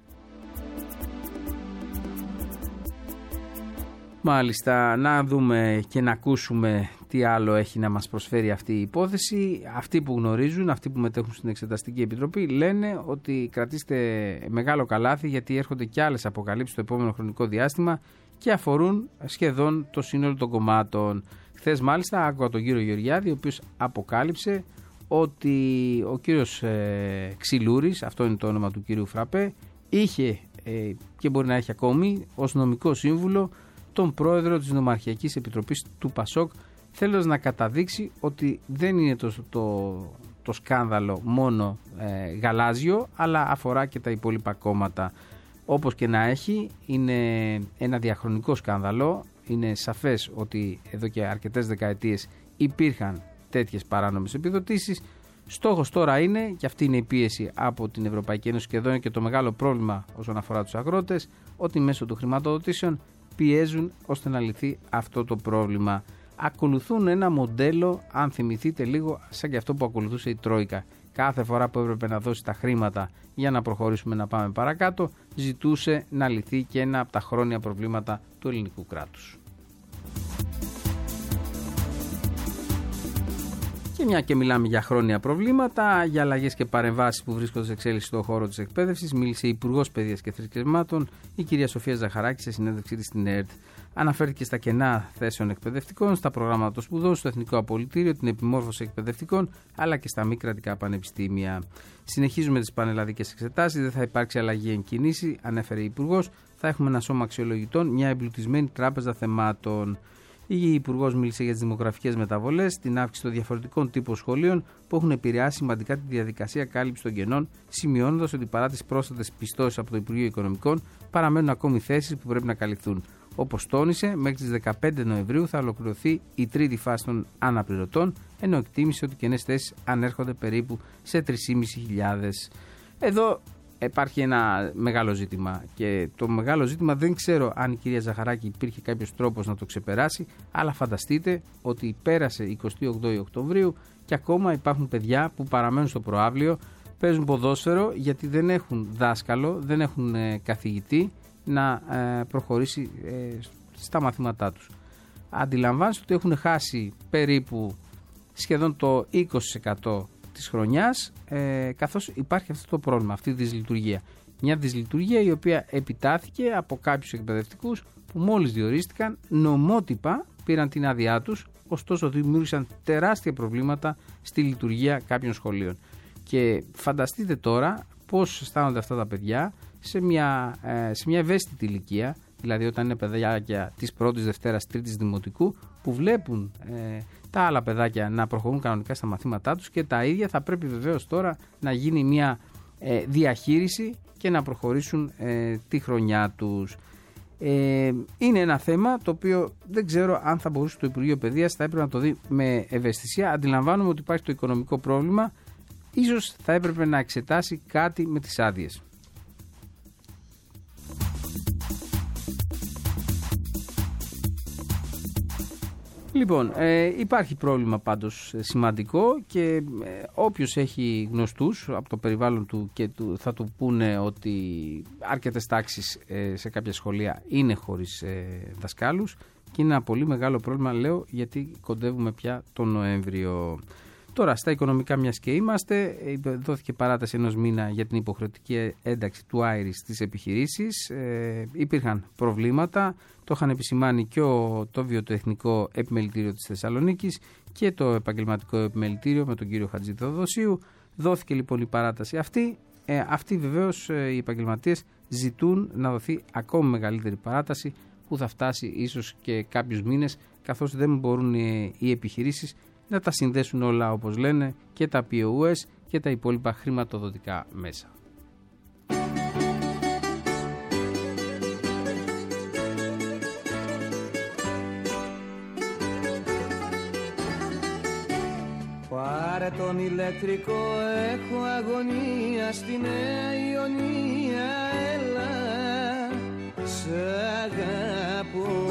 Μάλιστα, να δούμε και να ακούσουμε τι άλλο έχει να μας προσφέρει αυτή η υπόθεση. Αυτοί που γνωρίζουν, αυτοί που μετέχουν στην Εξεταστική Επιτροπή λένε ότι κρατήστε μεγάλο καλάθι, γιατί έρχονται και άλλες αποκαλύψεις το επόμενο χρονικό διάστημα και αφορούν σχεδόν το σύνολο των κομμάτων. Χθες μάλιστα άκουγα τον κύριο Γεωργιάδη, ο οποίος αποκάλυψε ότι ο κύριος ε, Ξυλούρης, αυτό είναι το όνομα του κύριου Φραπέ, είχε ε, και μπορεί να έχει ακόμη ως νομικό σύμβουλο τον πρόεδρο της Νομαρχιακής Επιτροπής του Πασόκ, θέλοντας να καταδείξει ότι δεν είναι το, το, το σκάνδαλο μόνο ε, γαλάζιο, αλλά αφορά και τα υπόλοιπα κόμματα. Όπως και να έχει, είναι ένα διαχρονικό σκάνδαλο. Είναι σαφές ότι εδώ και αρκετές δεκαετίες υπήρχαν τέτοιες παράνομες επιδοτήσεις. Στόχος τώρα είναι, και αυτή είναι η πίεση από την Ευρωπαϊκή Ένωση, και εδώ είναι και το μεγάλο πρόβλημα όσον αφορά τους αγρότες, ότι μέσω των χρηματοδοτήσεων πιέζουν ώστε να λυθεί αυτό το πρόβλημα. Ακολουθούν ένα μοντέλο, αν θυμηθείτε λίγο, σαν και αυτό που ακολουθούσε η Τρόικα. Κάθε φορά που έπρεπε να δώσει τα χρήματα για να προχωρήσουμε να πάμε παρακάτω, ζητούσε να λυθεί και ένα από τα χρόνια προβλήματα του ελληνικού κράτους. Και μια και μιλάμε για χρόνια προβλήματα, για αλλαγές και παρεμβάσεις που βρίσκονται σε εξέλιξη στον χώρο της εκπαίδευσης, μίλησε η Υπουργός Παιδείας και Θρησκευμάτων, η κυρία Σοφία Ζαχαράκη, σε συνέντευξή της στην ΕΡΤ. Αναφέρθηκε στα κενά θέσεων εκπαιδευτικών, στα προγράμματα των σπουδών, στο Εθνικό Απολυτήριο, την επιμόρφωση εκπαιδευτικών, αλλά και στα μη κρατικά πανεπιστήμια. Συνεχίζουμε τις πανελλαδικές εξετάσεις, δεν θα υπάρξει αλλαγή εν κινήσει, ανέφερε η Υπουργός. Θα έχουμε ένα σώμα αξιολογητών, μια εμπλουτισμένη τράπεζα θεμάτων. Η Υπουργός μίλησε για τις δημογραφικές μεταβολές, την αύξηση των διαφορετικών τύπων σχολείων που έχουν επηρεάσει σημαντικά τη διαδικασία κάλυψης των κενών, σημειώνοντας ότι παρά τις πρόσθετες πιστώσεις από το Υπουργείο Οικονομικών παραμένουν ακόμη θέσεις που πρέπει να καλυφθούν. Όπως τόνισε, μέχρι τις δεκαπέντε Νοεμβρίου θα ολοκληρωθεί η τρίτη φάση των αναπληρωτών, ενώ εκτίμησε ότι κενές θέσεις ανέρχονται περίπου σε τρεις χιλιάδες πεντακόσιες. Εδώ υπάρχει ένα μεγάλο ζήτημα, και το μεγάλο ζήτημα δεν ξέρω αν η κυρία Ζαχαράκη υπήρχε κάποιος τρόπος να το ξεπεράσει, αλλά φανταστείτε ότι πέρασε εικοστή όγδοη Οκτωβρίου και ακόμα υπάρχουν παιδιά που παραμένουν στο προαύλιο, παίζουν ποδόσφαιρο γιατί δεν έχουν δάσκαλο, δεν έχουν ε, καθηγητή να ε, προχωρήσει ε, στα μαθήματά τους. Αντιλαμβάνεστε ότι έχουν χάσει περίπου σχεδόν το είκοσι τοις εκατό της χρονιάς, ε, καθώς υπάρχει αυτό το πρόβλημα, αυτή η δυσλειτουργία. Μια δυσλειτουργία η οποία επιτάθηκε από κάποιους εκπαιδευτικούς που μόλις διορίστηκαν, νομότυπα πήραν την άδειά τους, ωστόσο δημιούργησαν τεράστια προβλήματα στη λειτουργία κάποιων σχολείων. Και φανταστείτε τώρα πώς αισθάνονται αυτά τα παιδιά σε μια, ε, σε μια ευαίσθητη ηλικία, δηλαδή όταν είναι παιδάκια της πρώτης, δευτέρας, τρίτης δημοτικού, που βλέπουν ε, τα άλλα παιδάκια να προχωρούν κανονικά στα μαθήματά τους, και τα ίδια θα πρέπει βεβαίως τώρα να γίνει μια ε, διαχείριση και να προχωρήσουν ε, τη χρονιά τους. Ε, είναι ένα θέμα το οποίο δεν ξέρω αν θα μπορούσε το Υπουργείο Παιδείας, θα έπρεπε να το δει με ευαισθησία. Αντιλαμβάνομαι ότι υπάρχει το οικονομικό πρόβλημα, ίσως θα έπρεπε να εξετάσει κάτι με τις άδειες. Λοιπόν, ε, υπάρχει πρόβλημα πάντως σημαντικό, και ε, όποιος έχει γνωστούς από το περιβάλλον του και του, θα του πούνε ότι αρκετές τάξεις ε, σε κάποια σχολεία είναι χωρίς ε, δασκάλους, και είναι ένα πολύ μεγάλο πρόβλημα, λέω, γιατί κοντεύουμε πια τον Νοέμβριο. Τώρα, στα οικονομικά, μιας και είμαστε, δόθηκε παράταση ενός μήνα για την υποχρεωτική ένταξη του άιρις στις επιχειρήσεις. Ε, υπήρχαν προβλήματα, το είχαν επισημάνει και ο, το βιοτεχνικό επιμελητήριο της Θεσσαλονίκης και το επαγγελματικό επιμελητήριο με τον κύριο Χατζη Θεοδοσίου. Δόθηκε λοιπόν η παράταση αυτή. Ε, αυτοί βεβαίως ε, οι επαγγελματίες ζητούν να δοθεί ακόμη μεγαλύτερη παράταση, που θα φτάσει ίσως και κάποιους μήνες, καθώς δεν μπορούν οι, οι επιχειρήσεις να τα συνδέσουν όλα, όπως λένε, και τα πι ο ες και τα υπόλοιπα χρηματοδοτικά μέσα. Πάρε τον ηλεκτρικό, έχω αγωνία στη Νέα Ιωνία, έλα, σ' αγαπώ.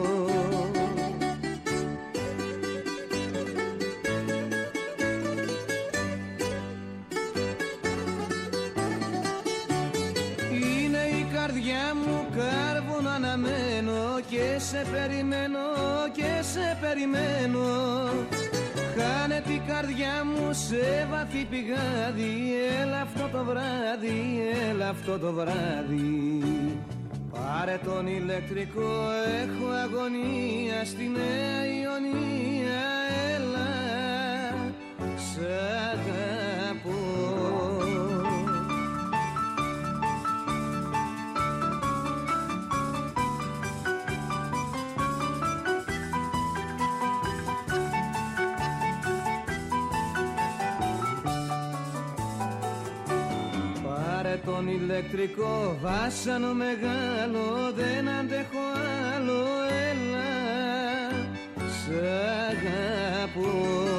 Και σε περιμένω και σε περιμένω, χάνε την καρδιά μου σε βαθύ πηγάδι, έλα αυτό το βράδυ, έλα αυτό το βράδυ. Πάρε τον ηλεκτρικό, έχω αγωνία στη Νέα Ιωνία, έλα, σ' αγαπώ. τον ηλεκτρικό βάσανο μεγάλο, δεν αντέχω άλλο, έλα, σ' αγαπώ.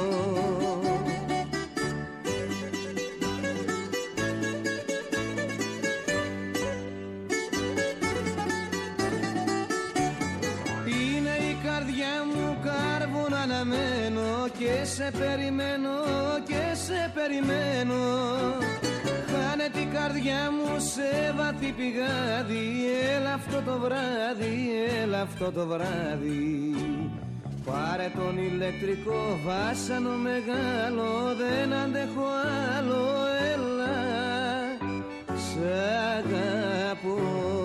Είναι η καρδιά μου κάρβουνο αναμένο και σε περιμένω και σε περιμένω. Χάνε την καρδιά μου σε βαθύ πηγάδι, έλα αυτό το βράδυ, έλα αυτό το βράδυ. Πάρε τον ηλεκτρικό βάσανο μεγάλο, δεν αντέχω άλλο, έλα, σ' αγαπώ.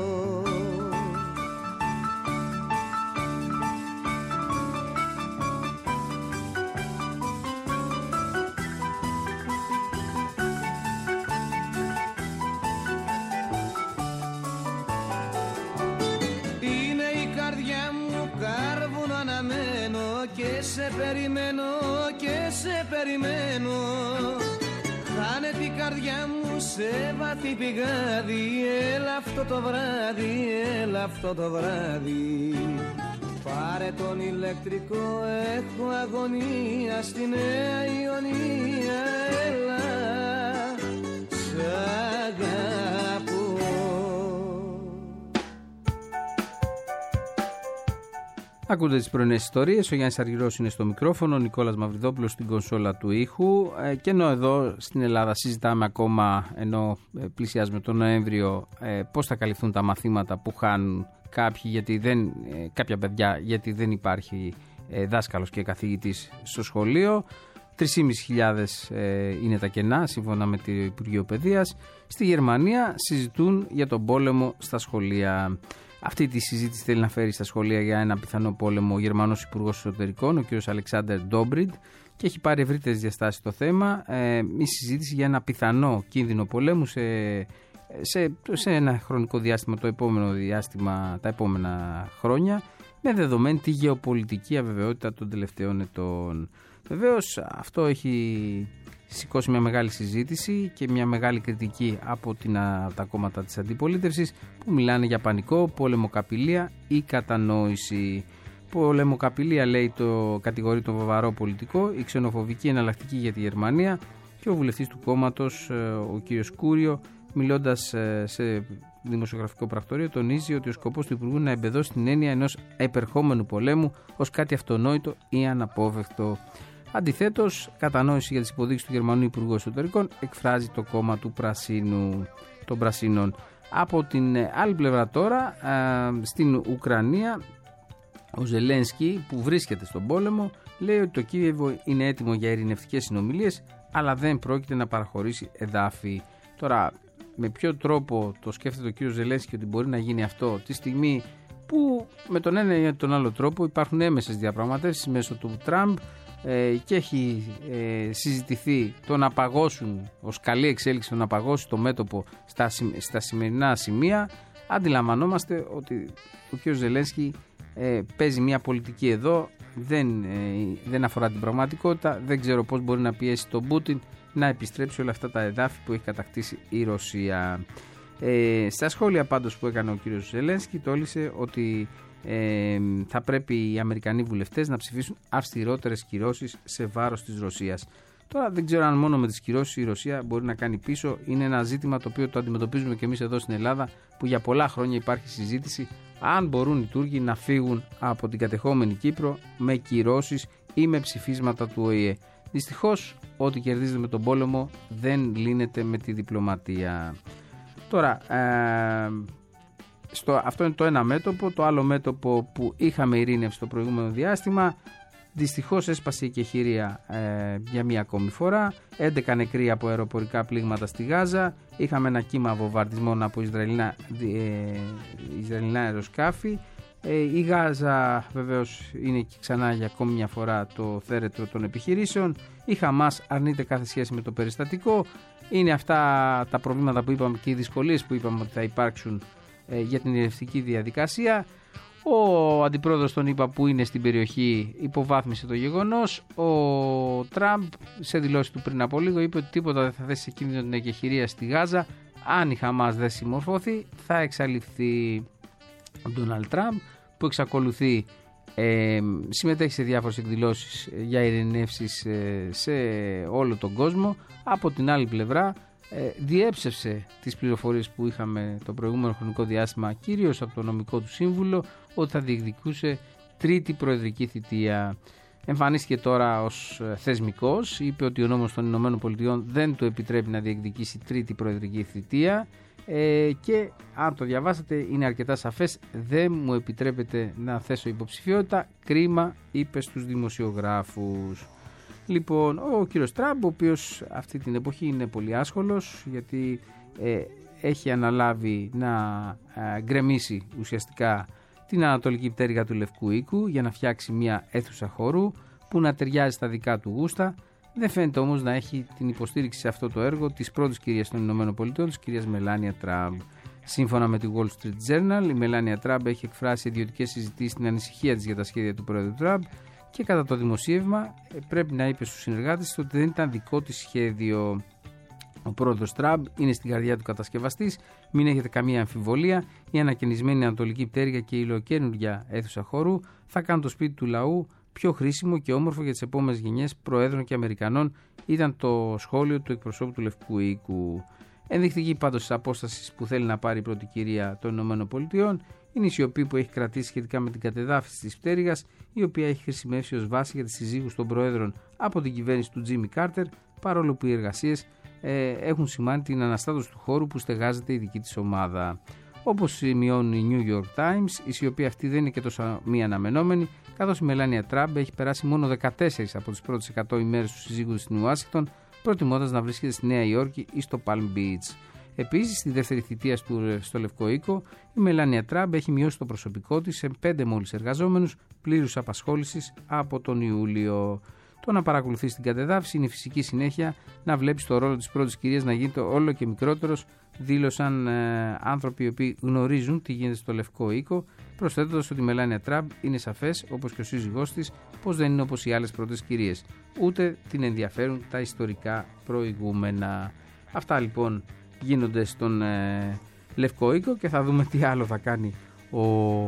Και σε περιμένω και σε περιμένω. Χάνε την καρδιά μου σε βαθύ πηγάδι, έλα αυτό το βράδυ, έλα αυτό το βράδυ. Πάρε τον ηλεκτρικό, έχω αγωνία στη Νέα Ιωνία, έλα, σ' αγαπώ. Ακούτε τις πρωινές ιστορίες, ο Γιάννης Αργυρός είναι στο μικρόφωνο, ο Νικόλας Μαυριδόπουλος στην κονσόλα του ήχου, ε, και ενώ εδώ στην Ελλάδα συζητάμε ακόμα, ενώ ε, πλησιάζουμε τον Νοέμβριο, ε, πώς θα καλυφθούν τα μαθήματα που χάνουν κάποιοι, γιατί δεν, ε, κάποια παιδιά, γιατί δεν υπάρχει ε, δάσκαλος και καθηγητής στο σχολείο. τρεις χιλιάδες πεντακόσιες ε, είναι τα κενά σύμφωνα με το Υπουργείο Παιδείας. Στη Γερμανία συζητούν για τον πόλεμο στα σχολεία. Αυτή τη συζήτηση θέλει να φέρει στα σχολεία για ένα πιθανό πόλεμο ο Γερμανός Υπουργός Εσωτερικών, ο κ. Αλεξάντερ Ντόμπριντ, και έχει πάρει ευρύτερες διαστάσεις το θέμα. Ε, η συζήτηση για ένα πιθανό κίνδυνο πολέμου σε, σε, σε ένα χρονικό διάστημα, το επόμενο διάστημα, τα επόμενα χρόνια, με δεδομένη τη γεωπολιτική αβεβαιότητα των τελευταίων ετών. Βεβαίως αυτό έχει σηκώσει μια μεγάλη συζήτηση και μια μεγάλη κριτική από την, α, τα κόμματα της αντιπολίτευσης, που μιλάνε για πανικό, πολεμοκαπηλεία ή κατανόηση. Πολεμοκαπηλεία, λέει, το κατηγορεί το βαβαρό πολιτικό, η ξενοφοβική εναλλακτική για τη Γερμανία, και ο βουλευτής του κόμματος, ο κύριος Κούριο, μιλώντας σε δημοσιογραφικό πρακτορείο, τονίζει ότι ο σκοπός του Υπουργού είναι να εμπεδώσει την έννοια ενός επερχόμενου πολέμου ως κάτι αυτονόητο ή αναπόφευκτο. Αντιθέτως, κατανόηση για τις υποδείξεις του Γερμανού Υπουργού Εσωτερικών εκφράζει το κόμμα του Πρασίνου, των Πρασίνων. Από την άλλη πλευρά τώρα, α, στην Ουκρανία, ο Ζελένσκι, που βρίσκεται στον πόλεμο, λέει ότι το Κίεβο είναι έτοιμο για ειρηνευτικές συνομιλίες, αλλά δεν πρόκειται να παραχωρήσει εδάφη. Τώρα, με ποιο τρόπο το σκέφτεται ο κύριος Ζελένσκι ότι μπορεί να γίνει αυτό τη στιγμή που με τον ένα ή τον άλλο τρόπο υπάρχουν έμεσες διαπραγματεύσεις μέσω του Τραμπ, ε, και έχει ε, συζητηθεί το να παγώσουν, ως καλή εξέλιξη, το να παγώσει το μέτωπο στα, στα σημερινά σημεία. Αντιλαμβανόμαστε ότι ο κ. Ζελένσκι ε, παίζει μια πολιτική εδώ, δεν, ε, δεν αφορά την πραγματικότητα. Δεν ξέρω πώς μπορεί να πιέσει τον Πούτιν να επιστρέψει όλα αυτά τα εδάφη που έχει κατακτήσει η Ρωσία. Ε, στα σχόλια πάντως που έκανε ο κ. Ζελένσκι, τόλισε ότι ε, θα πρέπει οι Αμερικανοί βουλευτές να ψηφίσουν αυστηρότερες κυρώσεις σε βάρος της Ρωσίας. Τώρα δεν ξέρω αν μόνο με τις κυρώσεις η Ρωσία μπορεί να κάνει πίσω. Είναι ένα ζήτημα το οποίο το αντιμετωπίζουμε και εμείς εδώ στην Ελλάδα, που για πολλά χρόνια υπάρχει συζήτηση αν μπορούν οι Τούρκοι να φύγουν από την κατεχόμενη Κύπρο με κυρώσεις ή με ψηφίσματα του Ο Η Ε. Δυστυχώς, ό,τι κερδίζεται με τον πόλεμο δεν λύνεται με τη διπλωματία. Τώρα, ε, στο, αυτό είναι το ένα μέτωπο. Το άλλο μέτωπο που είχαμε ειρήνευση το προηγούμενο διάστημα, δυστυχώς έσπασε η κεχηρία ε, για μία ακόμη φορά. έντεκα νεκροί από αεροπορικά πλήγματα στη Γάζα. Είχαμε ένα κύμα βομβαρδισμών από Ισραηλινά, ε, Ισραηλινά αεροσκάφη. Ε, η Γάζα βεβαίως είναι και ξανά για ακόμη μια φορά το θέρετρο των επιχειρήσεων. Η Χαμάς αρνείται κάθε σχέση με το περιστατικό. Είναι αυτά τα προβλήματα που είπαμε και οι δυσκολίες που είπαμε ότι θα υπάρξουν ε, για την ειρηνευτική διαδικασία. Ο αντιπρόεδρος των ΗΠΑ που είναι στην περιοχή υποβάθμισε το γεγονός. Ο Τραμπ σε δηλώσεις του πριν από λίγο είπε ότι τίποτα δεν θα θέσει σε κίνδυνο την εκεχηρία στη Γάζα αν η Χαμάς δεν συμμορφωθεί, θα εξαλειφθεί. Ο Ντόναλντ Τραμπ, που εξακολουθεί ε, συμμετέχει σε διάφορες εκδηλώσεις για ειρηνεύσεις ε, σε όλο τον κόσμο. Από την άλλη πλευρά ε, διέψευσε τις πληροφορίες που είχαμε το προηγούμενο χρονικό διάστημα, κυρίως από το νομικό του σύμβουλο, ότι θα διεκδικούσε τρίτη προεδρική θητεία. Εμφανίστηκε τώρα ως θεσμικός, είπε ότι ο νόμος των Ηνωμένων Πολιτειών δεν του επιτρέπει να διεκδικήσει τρίτη προεδρική θητεία. Ε, και αν το διαβάσατε είναι αρκετά σαφές, δεν μου επιτρέπεται να θέσω υποψηφιότητα, κρίμα, είπε στους δημοσιογράφους. Λοιπόν, ο κύριος Τραμπ, ο οποίος αυτή την εποχή είναι πολύ άσχολος, γιατί ε, έχει αναλάβει να ε, γκρεμίσει ουσιαστικά την ανατολική πτέρυγα του Λευκού Οίκου για να φτιάξει μια αίθουσα χορού που να ταιριάζει στα δικά του γούστα. Δεν φαίνεται όμως να έχει την υποστήριξη σε αυτό το έργο της πρώτης κυρίας των Ηνωμένων Πολιτειών, της κυρίας Μελάνια Τραμπ. Σύμφωνα με τη Wall Street Journal, η Μελάνια Τραμπ έχει εκφράσει ιδιωτικές συζητήσεις στην ανησυχία της για τα σχέδια του πρόεδρου Τραμπ και κατά το δημοσίευμα πρέπει να είπε στους συνεργάτες ότι δεν ήταν δικό της σχέδιο. Ο πρόεδρος Τραμπ είναι στην καρδιά του κατασκευαστής, μην έχετε καμία αμφιβολία. Η ανακαινισμένη ανατολική πτέρυγα και η ολοκαίνουργια αίθουσα χώρου θα κάνουν το σπίτι του λαού πιο χρήσιμο και όμορφο για τις επόμενες γενιές Προέδρων και Αμερικανών, ήταν το σχόλιο του εκπροσώπου του Λευκού Οίκου. Ενδεικτική πάντως της απόστασης που θέλει να πάρει η πρώτη κυρία των ΗΠΑ είναι η σιωπή που έχει κρατήσει σχετικά με την κατεδάφιση της πτέρυγας, η οποία έχει χρησιμεύσει ως βάση για τις συζύγους των Προέδρων από την κυβέρνηση του Τζίμι Κάρτερ, παρόλο που οι εργασίες ε, έχουν σημάνει την αναστάτωση του χώρου που στεγάζεται η δική της ομάδα. Όπως σημειώνει η New York Times, η σιωπή αυτή δεν είναι και τόσο μη αναμενόμενη, καθώς η Μελάνια Τραμπ έχει περάσει μόνο δεκατέσσερις από τις πρώτες εκατό ημέρες του συζύγου της στην Ουάσιγκτον, προτιμώντας να βρίσκεται στη Νέα Υόρκη ή στο Palm Beach. Επίσης, στη δεύτερη θητεία του στο Λευκό Οίκο, η Μελάνια Τραμπ έχει μειώσει το προσωπικό της σε πέντε μόλις εργαζόμενους πλήρους απασχόλησης από τον Ιούλιο. Το να παρακολουθείς την κατεδάφιση είναι η φυσική συνέχεια να βλέπεις το ρόλο της πρώτης κυρίας να γίνεται όλο και μικρότερος, δήλωσαν ε, άνθρωποι οι οποίοι γνωρίζουν τι γίνεται στο Λευκό Οίκο, προσθέτοντας ότι η Μελάνια Τραμπ είναι σαφές, όπως και ο σύζυγός της, πως δεν είναι όπως οι άλλες πρώτες κυρίες. Ούτε την ενδιαφέρουν τα ιστορικά προηγούμενα. Αυτά λοιπόν γίνονται στον ε, Λευκό Οίκο και θα δούμε τι άλλο θα κάνει ο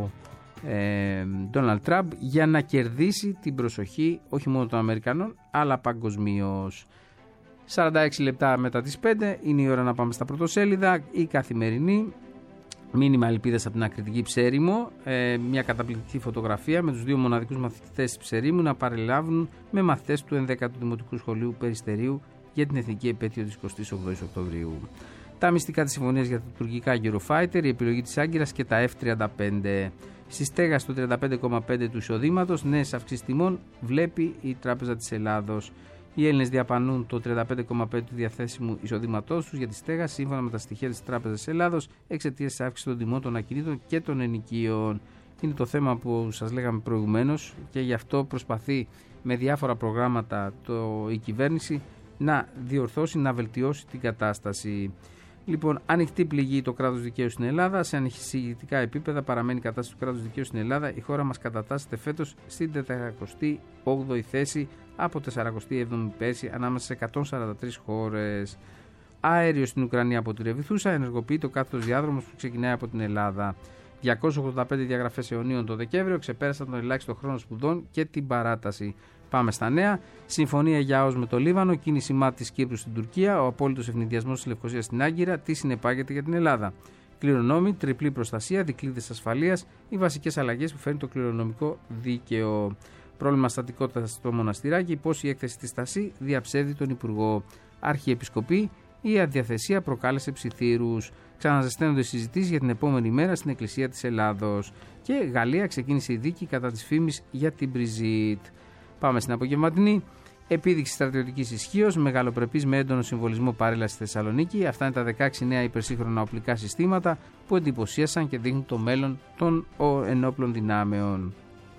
Ντόναλντ Τραμπ για να κερδίσει την προσοχή όχι μόνο των Αμερικανών αλλά παγκοσμίως. σαράντα έξι λεπτά μετά τις πέντε είναι η ώρα να πάμε στα πρωτοσέλιδα. Η Καθημερινή, μήνυμα ελπίδας από την Ακριτική Ψέριμο, ε, μια καταπληκτική φωτογραφία με τους δύο μοναδικούς μαθητές της Ψερίμου να παρελάβουν με μαθητές του ενδέκατου Δημοτικού Σχολείου Περιστερίου για την εθνική επέτειο της εικοστής όγδοης Οκτωβρίου. Τα μυστικά της συμφωνίας για τα τουρκικά Eurofighter, η επιλογή της Άγκυρας και τα εφ τριάντα πέντε. Στη στέγαση του τριάντα πέντε κόμμα πέντε τοις τοις εισοδήματος, νέες αυξήσεις τιμών βλέπει η Τράπεζα της Ελλάδος. Οι Έλληνες διαπανούν το τριάντα πέντε κόμμα πέντε τοις τοις του διαθέσιμου εισοδήματός τους για τη στέγαση, σύμφωνα με τα στοιχεία της Τράπεζας της Ελλάδος, εξαιτίας της αύξησης των τιμών των ακινήτων και των ενοικίων. Είναι το θέμα που σας λέγαμε προηγουμένως και γι' αυτό προσπαθεί με διάφορα προγράμματα το, η κυβέρνηση να διορθώσει, να βελτιώσει την κατάσταση. Λοιπόν, ανοιχτή πληγή το κράτος δικαίου στην Ελλάδα. Σε ανησυχητικά επίπεδα παραμένει η κατάσταση του κράτους δικαίου στην Ελλάδα. Η χώρα μας κατατάσσεται φέτος στην τετρακοστή όγδοη θέση από τεσσαρακοστή έβδομη πέρσι ανάμεσα σε εκατόν σαράντα τρεις χώρες. Αέριο στην Ουκρανία από τη Ρεβιθούσα. Ενεργοποιείται ο κάθετος διάδρομος που ξεκινάει από την Ελλάδα. διακόσιες ογδόντα πέντε διαγραφές αιωνίων το Δεκέμβριο ξεπέρασαν τον ελάχιστο χρόνο σπουδών και την παράταση. Πάμε στα νέα. Συμφωνία για ΑΟΣ με το Λίβανο, κίνηση ΜΑΤ της Κύπρου στην Τουρκία, ο απόλυτος ευνηδιασμός της Λευκωσίας στην Άγκυρα, τι συνεπάγεται για την Ελλάδα. Κληρονόμοι, τριπλή προστασία, δικλείδες ασφαλείας, οι βασικές αλλαγές που φέρνει το κληρονομικό δίκαιο. Πρόβλημα στατικότητας στο Μοναστηράκι, πώς η έκθεση της Στασί διαψεύδει τον Υπουργό. Αρχιεπισκοπή, η αδιαθεσία προκάλεσε ψιθύρους. Ξαναζεσταίνονται οι συζητήσεις για την επόμενη μέρα στην Εκκλησία της Ελλάδος. Και Γαλλία ξεκίνησε η δίκη κατά της φήμης για την Μπριζίτ. Πάμε στην απογευματινή. Επίδειξη στρατιωτικής ισχύως, μεγαλοπρεπής με έντονο συμβολισμό παρέλαση στη Θεσσαλονίκη. Αυτά είναι τα δεκαέξι νέα υπερσύγχρονα οπλικά συστήματα που εντυπωσίασαν και δείχνουν το μέλλον των ενόπλων δυνάμεων.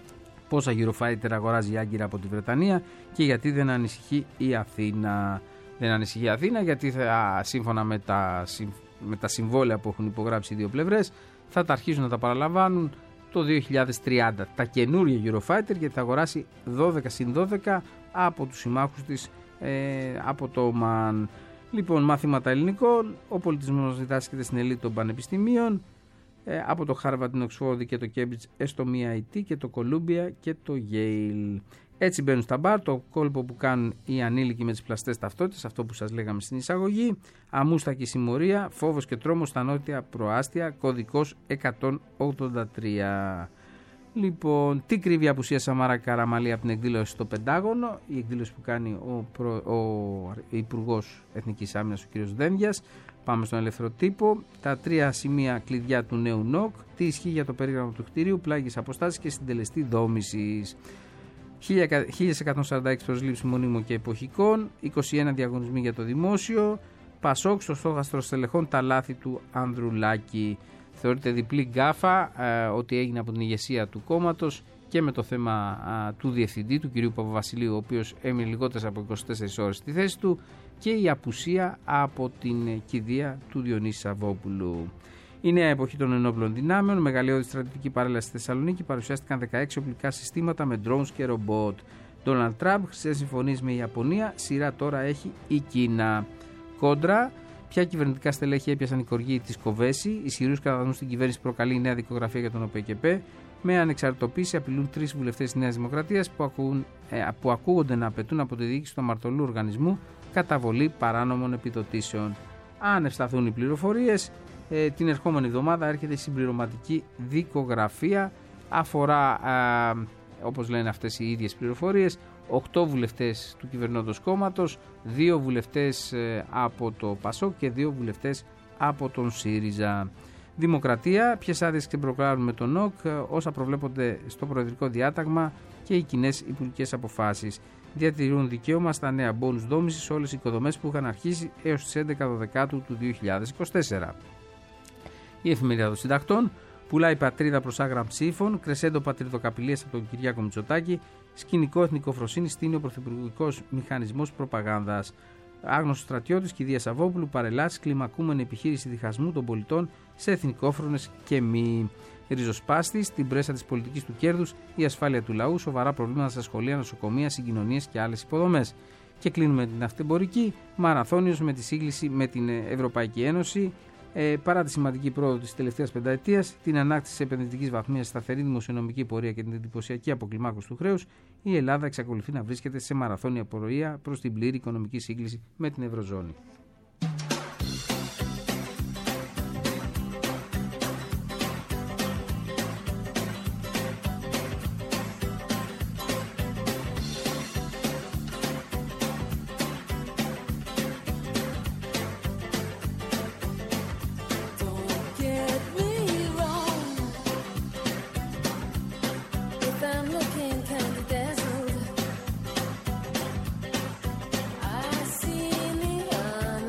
Πόσα Eurofighter αγοράζει η Άγκυρα από τη Βρετανία και γιατί δεν ανησυχεί η Αθήνα. Δεν ανησυχεί η Αθήνα γιατί θα, σύμφωνα με τα, με τα συμβόλαια που έχουν υπογράψει οι δύο πλευρές θα τα αρχίσουν να τα παραλαμβάνουν το δύο χιλιάδες τριάντα. Τα καινούργια Eurofighter, γιατί θα αγοράσει δώδεκα συν δώδεκα από τους συμμάχους της, ε, από το Ομάν. Λοιπόν, μάθηματα ελληνικών. Ο πολιτισμός διδάσκεται στην ελίτ των πανεπιστημίων. Ε, από το Harvard, την Oxford και το Cambridge, έστω το εμ άι τι και το Columbia και το Yale. Έτσι μπαίνουν στα μπαρ, το κόλπο που κάνουν οι ανήλικοι με τις πλαστές ταυτότητες, αυτό που σας λέγαμε στην εισαγωγή. Αμούστακη συμμορία, φόβος και τρόμος στα νότια προάστια, κωδικός εκατόν ογδόντα τρία. Λοιπόν, τι κρύβει η απουσία Σαμάρα Καραμαλή από την εκδήλωση στο Πεντάγωνο, η εκδήλωση που κάνει ο, προ, ο Υπουργός Εθνικής Άμυνας, ο κ. Δένδιας. Πάμε στον ελεύθερο τύπο. Τα τρία σημεία κλειδιά του νέου ΝΟΚ. Τι ισχύει για το περίγραμμα του κτηρίου, πλάγιες αποστάσεις και συντελεστή δόμησης. χίλια εκατόν σαράντα έξι προσλήψεις μονίμων και εποχικών. είκοσι ένα διαγωνισμοί για το δημόσιο. Πασόκ στο στόχαστρο στελεχών, τα λάθη του Ανδρουλάκη. Θεωρείται διπλή γκάφα ε, ότι έγινε από την ηγεσία του κόμματος και με το θέμα α, του διευθυντή, του κ. Παπαβασιλείου, ο οποίος έμεινε λιγότερες από είκοσι τέσσερις ώρες στη θέση του, και η απουσία από την κηδεία του Διονύση Σαββόπουλου. Η νέα εποχή των ενόπλων δυνάμεων, μεγαλειώδη στρατιωτική παρέλαση στη Θεσσαλονίκη, παρουσιάστηκαν δεκαέξι οπλικά συστήματα με drones και ρομπότ. Ντόναλντ Τραμπ, χρυσές συμφωνίες με η Ιαπωνία, σειρά τώρα έχει η Κίνα. Κόντρα, ποια κυβερνητικά στελέχη έπιασαν οι κοργοί της Κοβέση, ισχυρούς καταδρόμους στην κυβέρνηση προκαλεί η νέα δικογραφία για τον ΟΠΕΚΕΠΕ. Με ανεξαρτητοποίηση απειλούν τρεις βουλευτές της Νέας Δημοκρατίας που, ακούν, ε, που ακούγονται να απαιτούν από τη διοίκηση του αμαρτωλού οργανισμού καταβολή παράνομων επιδοτήσεων. Αν ευσταθούν οι πληροφορίες, ε, την ερχόμενη εβδομάδα έρχεται η συμπληρωματική δικογραφία. Αφορά, ε, όπως λένε αυτές οι ίδιες πληροφορίες, οκτώ βουλευτές του κυβερνώντος κόμματος, δύο βουλευτές ε, από το ΠΑΣΟΚ και δύο βουλευτές από τον ΣΥΡΙΖΑ. Δημοκρατία, ποιες άδειες ξεμπροκράρουν με τον ΝΟΚ, όσα προβλέπονται στο προεδρικό διάταγμα και οι κοινές υπουργικές αποφάσεις. Διατηρούν δικαίωμα στα νέα μπόνους δόμησης σε όλες οι οικοδομές που είχαν αρχίσει έως τις έντεκα Δεκάτου του δύο χιλιάδες είκοσι τέσσερα. Η εφημερίδα των συντακτών πουλάει πατρίδα προς άγρα ψήφων, κρεσέντο πατριδοκαπηλείας από τον Κυριάκο Μητσοτάκη, σκηνικό εθνικοφροσύνη στείνει ο πρωθυπουργικός μηχανισμός προπαγάνδας. Άγνωστος στρατιώτης, κηδεία Σαββόπουλου, παρελάσεις, κλιμακούμενη επιχείρηση διχασμού των πολιτών σε εθνικόφρονες και μη. Ριζοσπάστη, στην πρέσα της πολιτικής του κέρδους, η ασφάλεια του λαού, σοβαρά προβλήματα στα σχολεία, νοσοκομεία, συγκοινωνίες και άλλες υποδομές. Και κλείνουμε την αυτεμπορική, μαραθώνιος με τη σύγκληση με την Ευρωπαϊκή Ένωση. Ε, παρά τη σημαντική πρόοδο της τελευταίας πενταετίας, την ανάκτηση της επενδυτικής βαθμίας, σταθερή δημοσιονομική πορεία και την εντυπωσιακή αποκλιμάκωση του χρέους, η Ελλάδα εξακολουθεί να βρίσκεται σε μαραθώνια πορεία προς την πλήρη οικονομική σύγκληση με την Ευρωζώνη. I see me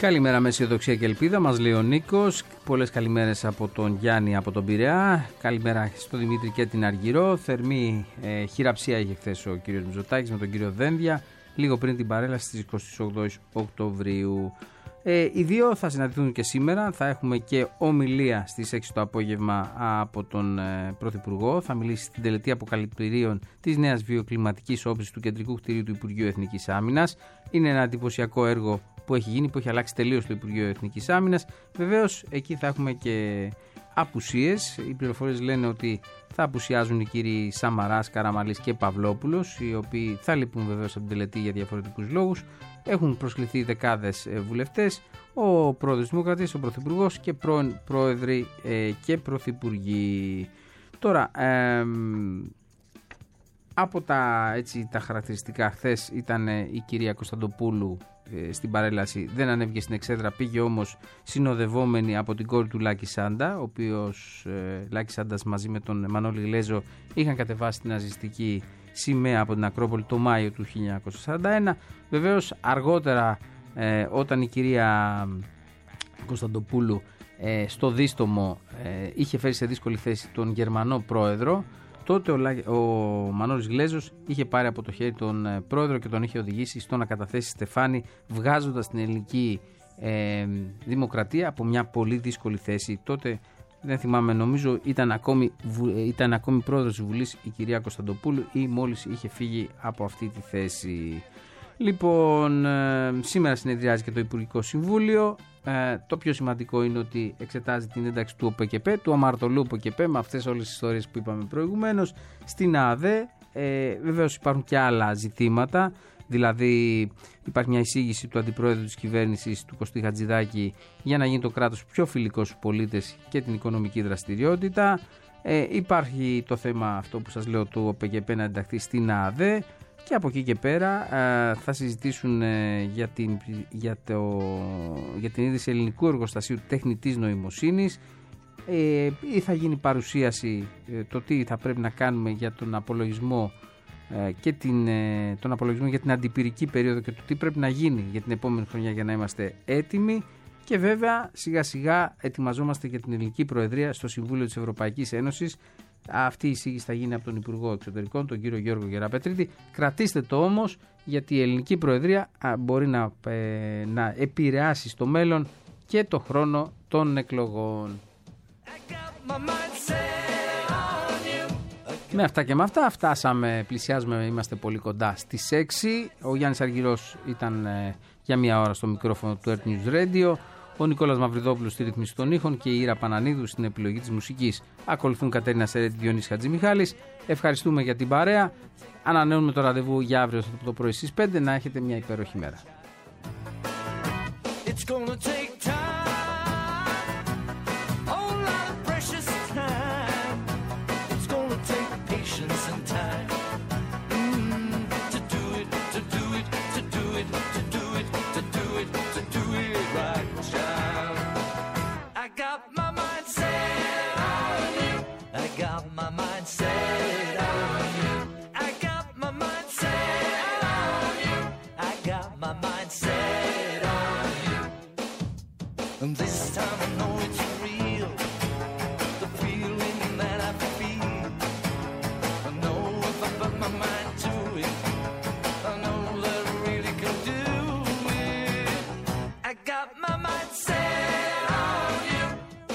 Καλημέρα με αισιοδοξία και ελπίδα, μας λέει ο Νίκος. Πολλές καλημέρες από τον Γιάννη από τον Πειραιά. Καλημέρα στον Δημήτρη και την Αργυρό. Θερμή ε, χειραψία είχε χθες ο κύριος Μητσοτάκης με τον κύριο Δένδια, λίγο πριν την παρέλαση στις εικοστή όγδοη Οκτωβρίου. Ε, οι δύο θα συναντηθούν και σήμερα. Θα έχουμε και ομιλία στις έξι το απόγευμα από τον ε, Πρωθυπουργό. Θα μιλήσει στην τελετή αποκαλυπτηρίων της νέας βιοκλιματικής όψης του κεντρικού κτηρίου του Υπουργείου Εθνικής Άμυνας. Είναι ένα εντυπωσιακό έργο που έχει γίνει, που έχει αλλάξει τελείως το Υπουργείο Εθνικής Άμυνας. Βεβαίως εκεί θα έχουμε και απουσίες. Οι πληροφορίες λένε ότι θα απουσιάζουν οι κύριοι Σαμαράς, Καραμαλής και Παυλόπουλος, οι οποίοι θα λείπουν βεβαίως από την τελετή για διαφορετικούς λόγους. Έχουν προσκληθεί δεκάδες βουλευτές, ο πρόεδρος της Δημοκρατίας, ο πρωθυπουργός και πρώην πρόεδροι ε, και πρωθυπουργοί. Τώρα, ε, από τα, έτσι, τα χαρακτηριστικά, χθες ήταν η κυρία Κωνσταντοπούλου ε, στην παρέλαση, δεν ανέβηκε στην εξέδρα, πήγε όμως συνοδευόμενη από την κόρη του Λάκη Σάντα, ο οποίος ε, Λάκη Σάντας μαζί με τον Μανώλη Γλέζο είχαν κατεβάσει την ναζιστική σημαία από την Ακρόπολη το Μάιο του χίλια εννιακόσια σαράντα ένα. Βεβαίως αργότερα ε, όταν η κυρία Κωνσταντοπούλου ε, στο δίστομο ε, είχε φέρει σε δύσκολη θέση τον Γερμανό πρόεδρο, τότε ο, ο Μανώλης Γλέζος είχε πάρει από το χέρι τον ε, πρόεδρο και τον είχε οδηγήσει στο να καταθέσει στεφάνι, βγάζοντας την ελληνική ε, δημοκρατία από μια πολύ δύσκολη θέση. Τότε δεν θυμάμαι, νομίζω ήταν ακόμη, ήταν ακόμη πρόεδρος της Βουλής η κυρία Κωνσταντοπούλου ή μόλις είχε φύγει από αυτή τη θέση. Λοιπόν, ε, σήμερα συνεδριάζει και το Υπουργικό Συμβούλιο. Ε, το πιο σημαντικό είναι ότι εξετάζει την ένταξη του ΟΠΕΚΕΠΕ, του αμαρτωλού ΟΠΕΚΕΠΕ, με αυτές όλες τις ιστορίες που είπαμε προηγουμένως, στην ΑΔΕ. Ε, βεβαίως υπάρχουν και άλλα ζητήματα. Δηλαδή υπάρχει μια εισήγηση του Αντιπρόεδρου της Κυβέρνησης, του Κωστή Χατζηδάκη, για να γίνει το κράτος πιο φιλικό στους πολίτες και την οικονομική δραστηριότητα. Ε, υπάρχει το θέμα αυτό που σας λέω, του ΟΠΕΚΕΠΕ να ενταχθεί στην ΑΔΕ. Και από εκεί και πέρα ε, θα συζητήσουν ε, για, την, για, το, για την ίδρυση ελληνικού εργοστασίου τεχνητής νοημοσύνης. Ε, ή θα γίνει παρουσίαση ε, το τι θα πρέπει να κάνουμε για τον απολογισμό και την, τον απολογισμό για την αντιπυρική περίοδο και το τι πρέπει να γίνει για την επόμενη χρονιά για να είμαστε έτοιμοι. Και βέβαια σιγά σιγά ετοιμαζόμαστε για την ελληνική προεδρία στο Συμβούλιο της Ευρωπαϊκής Ένωσης. Αυτή η εισήγηση θα γίνει από τον Υπουργό Εξωτερικών, τον κύριο Γιώργο Γεραπετρίτη. Κρατήστε το όμως, γιατί η ελληνική προεδρία μπορεί να, ε, να επηρεάσει στο μέλλον και το χρόνο των εκλογών. Με αυτά και με αυτά φτάσαμε, πλησιάζουμε, είμαστε πολύ κοντά στις έξι. Ο Γιάννης Αργυρός ήταν ε, για μία ώρα στο μικρόφωνο του Earth News Radio. Ο Νικόλας Μαυριδόπουλος στη ρύθμιση των ήχων και η Ήρα Πανανίδου στην επιλογή της μουσικής. Ακολουθούν Κατέρινα Σερέτη, Διονύσης Χατζημιχάλης. Ευχαριστούμε για την παρέα. Ανανεώνουμε το ραντεβού για αύριο το πρωί στις πέντε. Να έχετε μια υπέροχη μέρα. And this time I know it's real, the feeling that I feel. I know if I put my mind to it, I know that I really can do it. I got my mind set on you,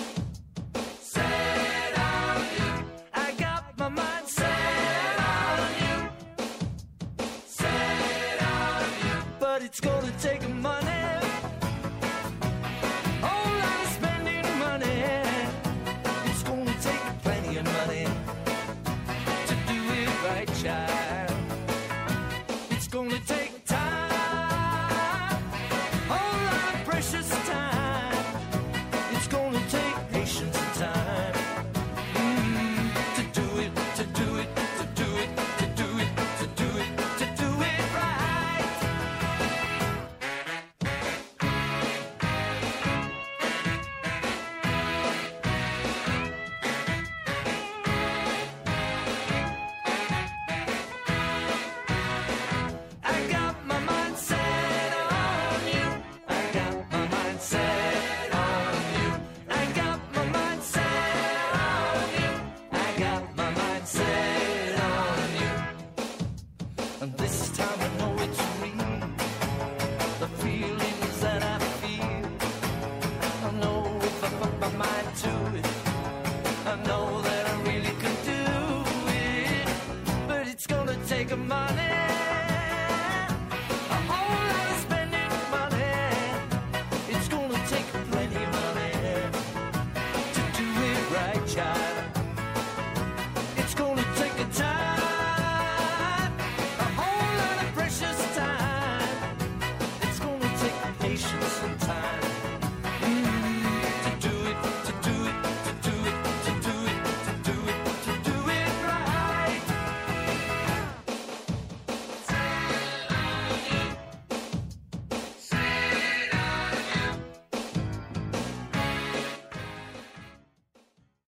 set on you. I got my mind set on you, set on you. But it's gonna take money.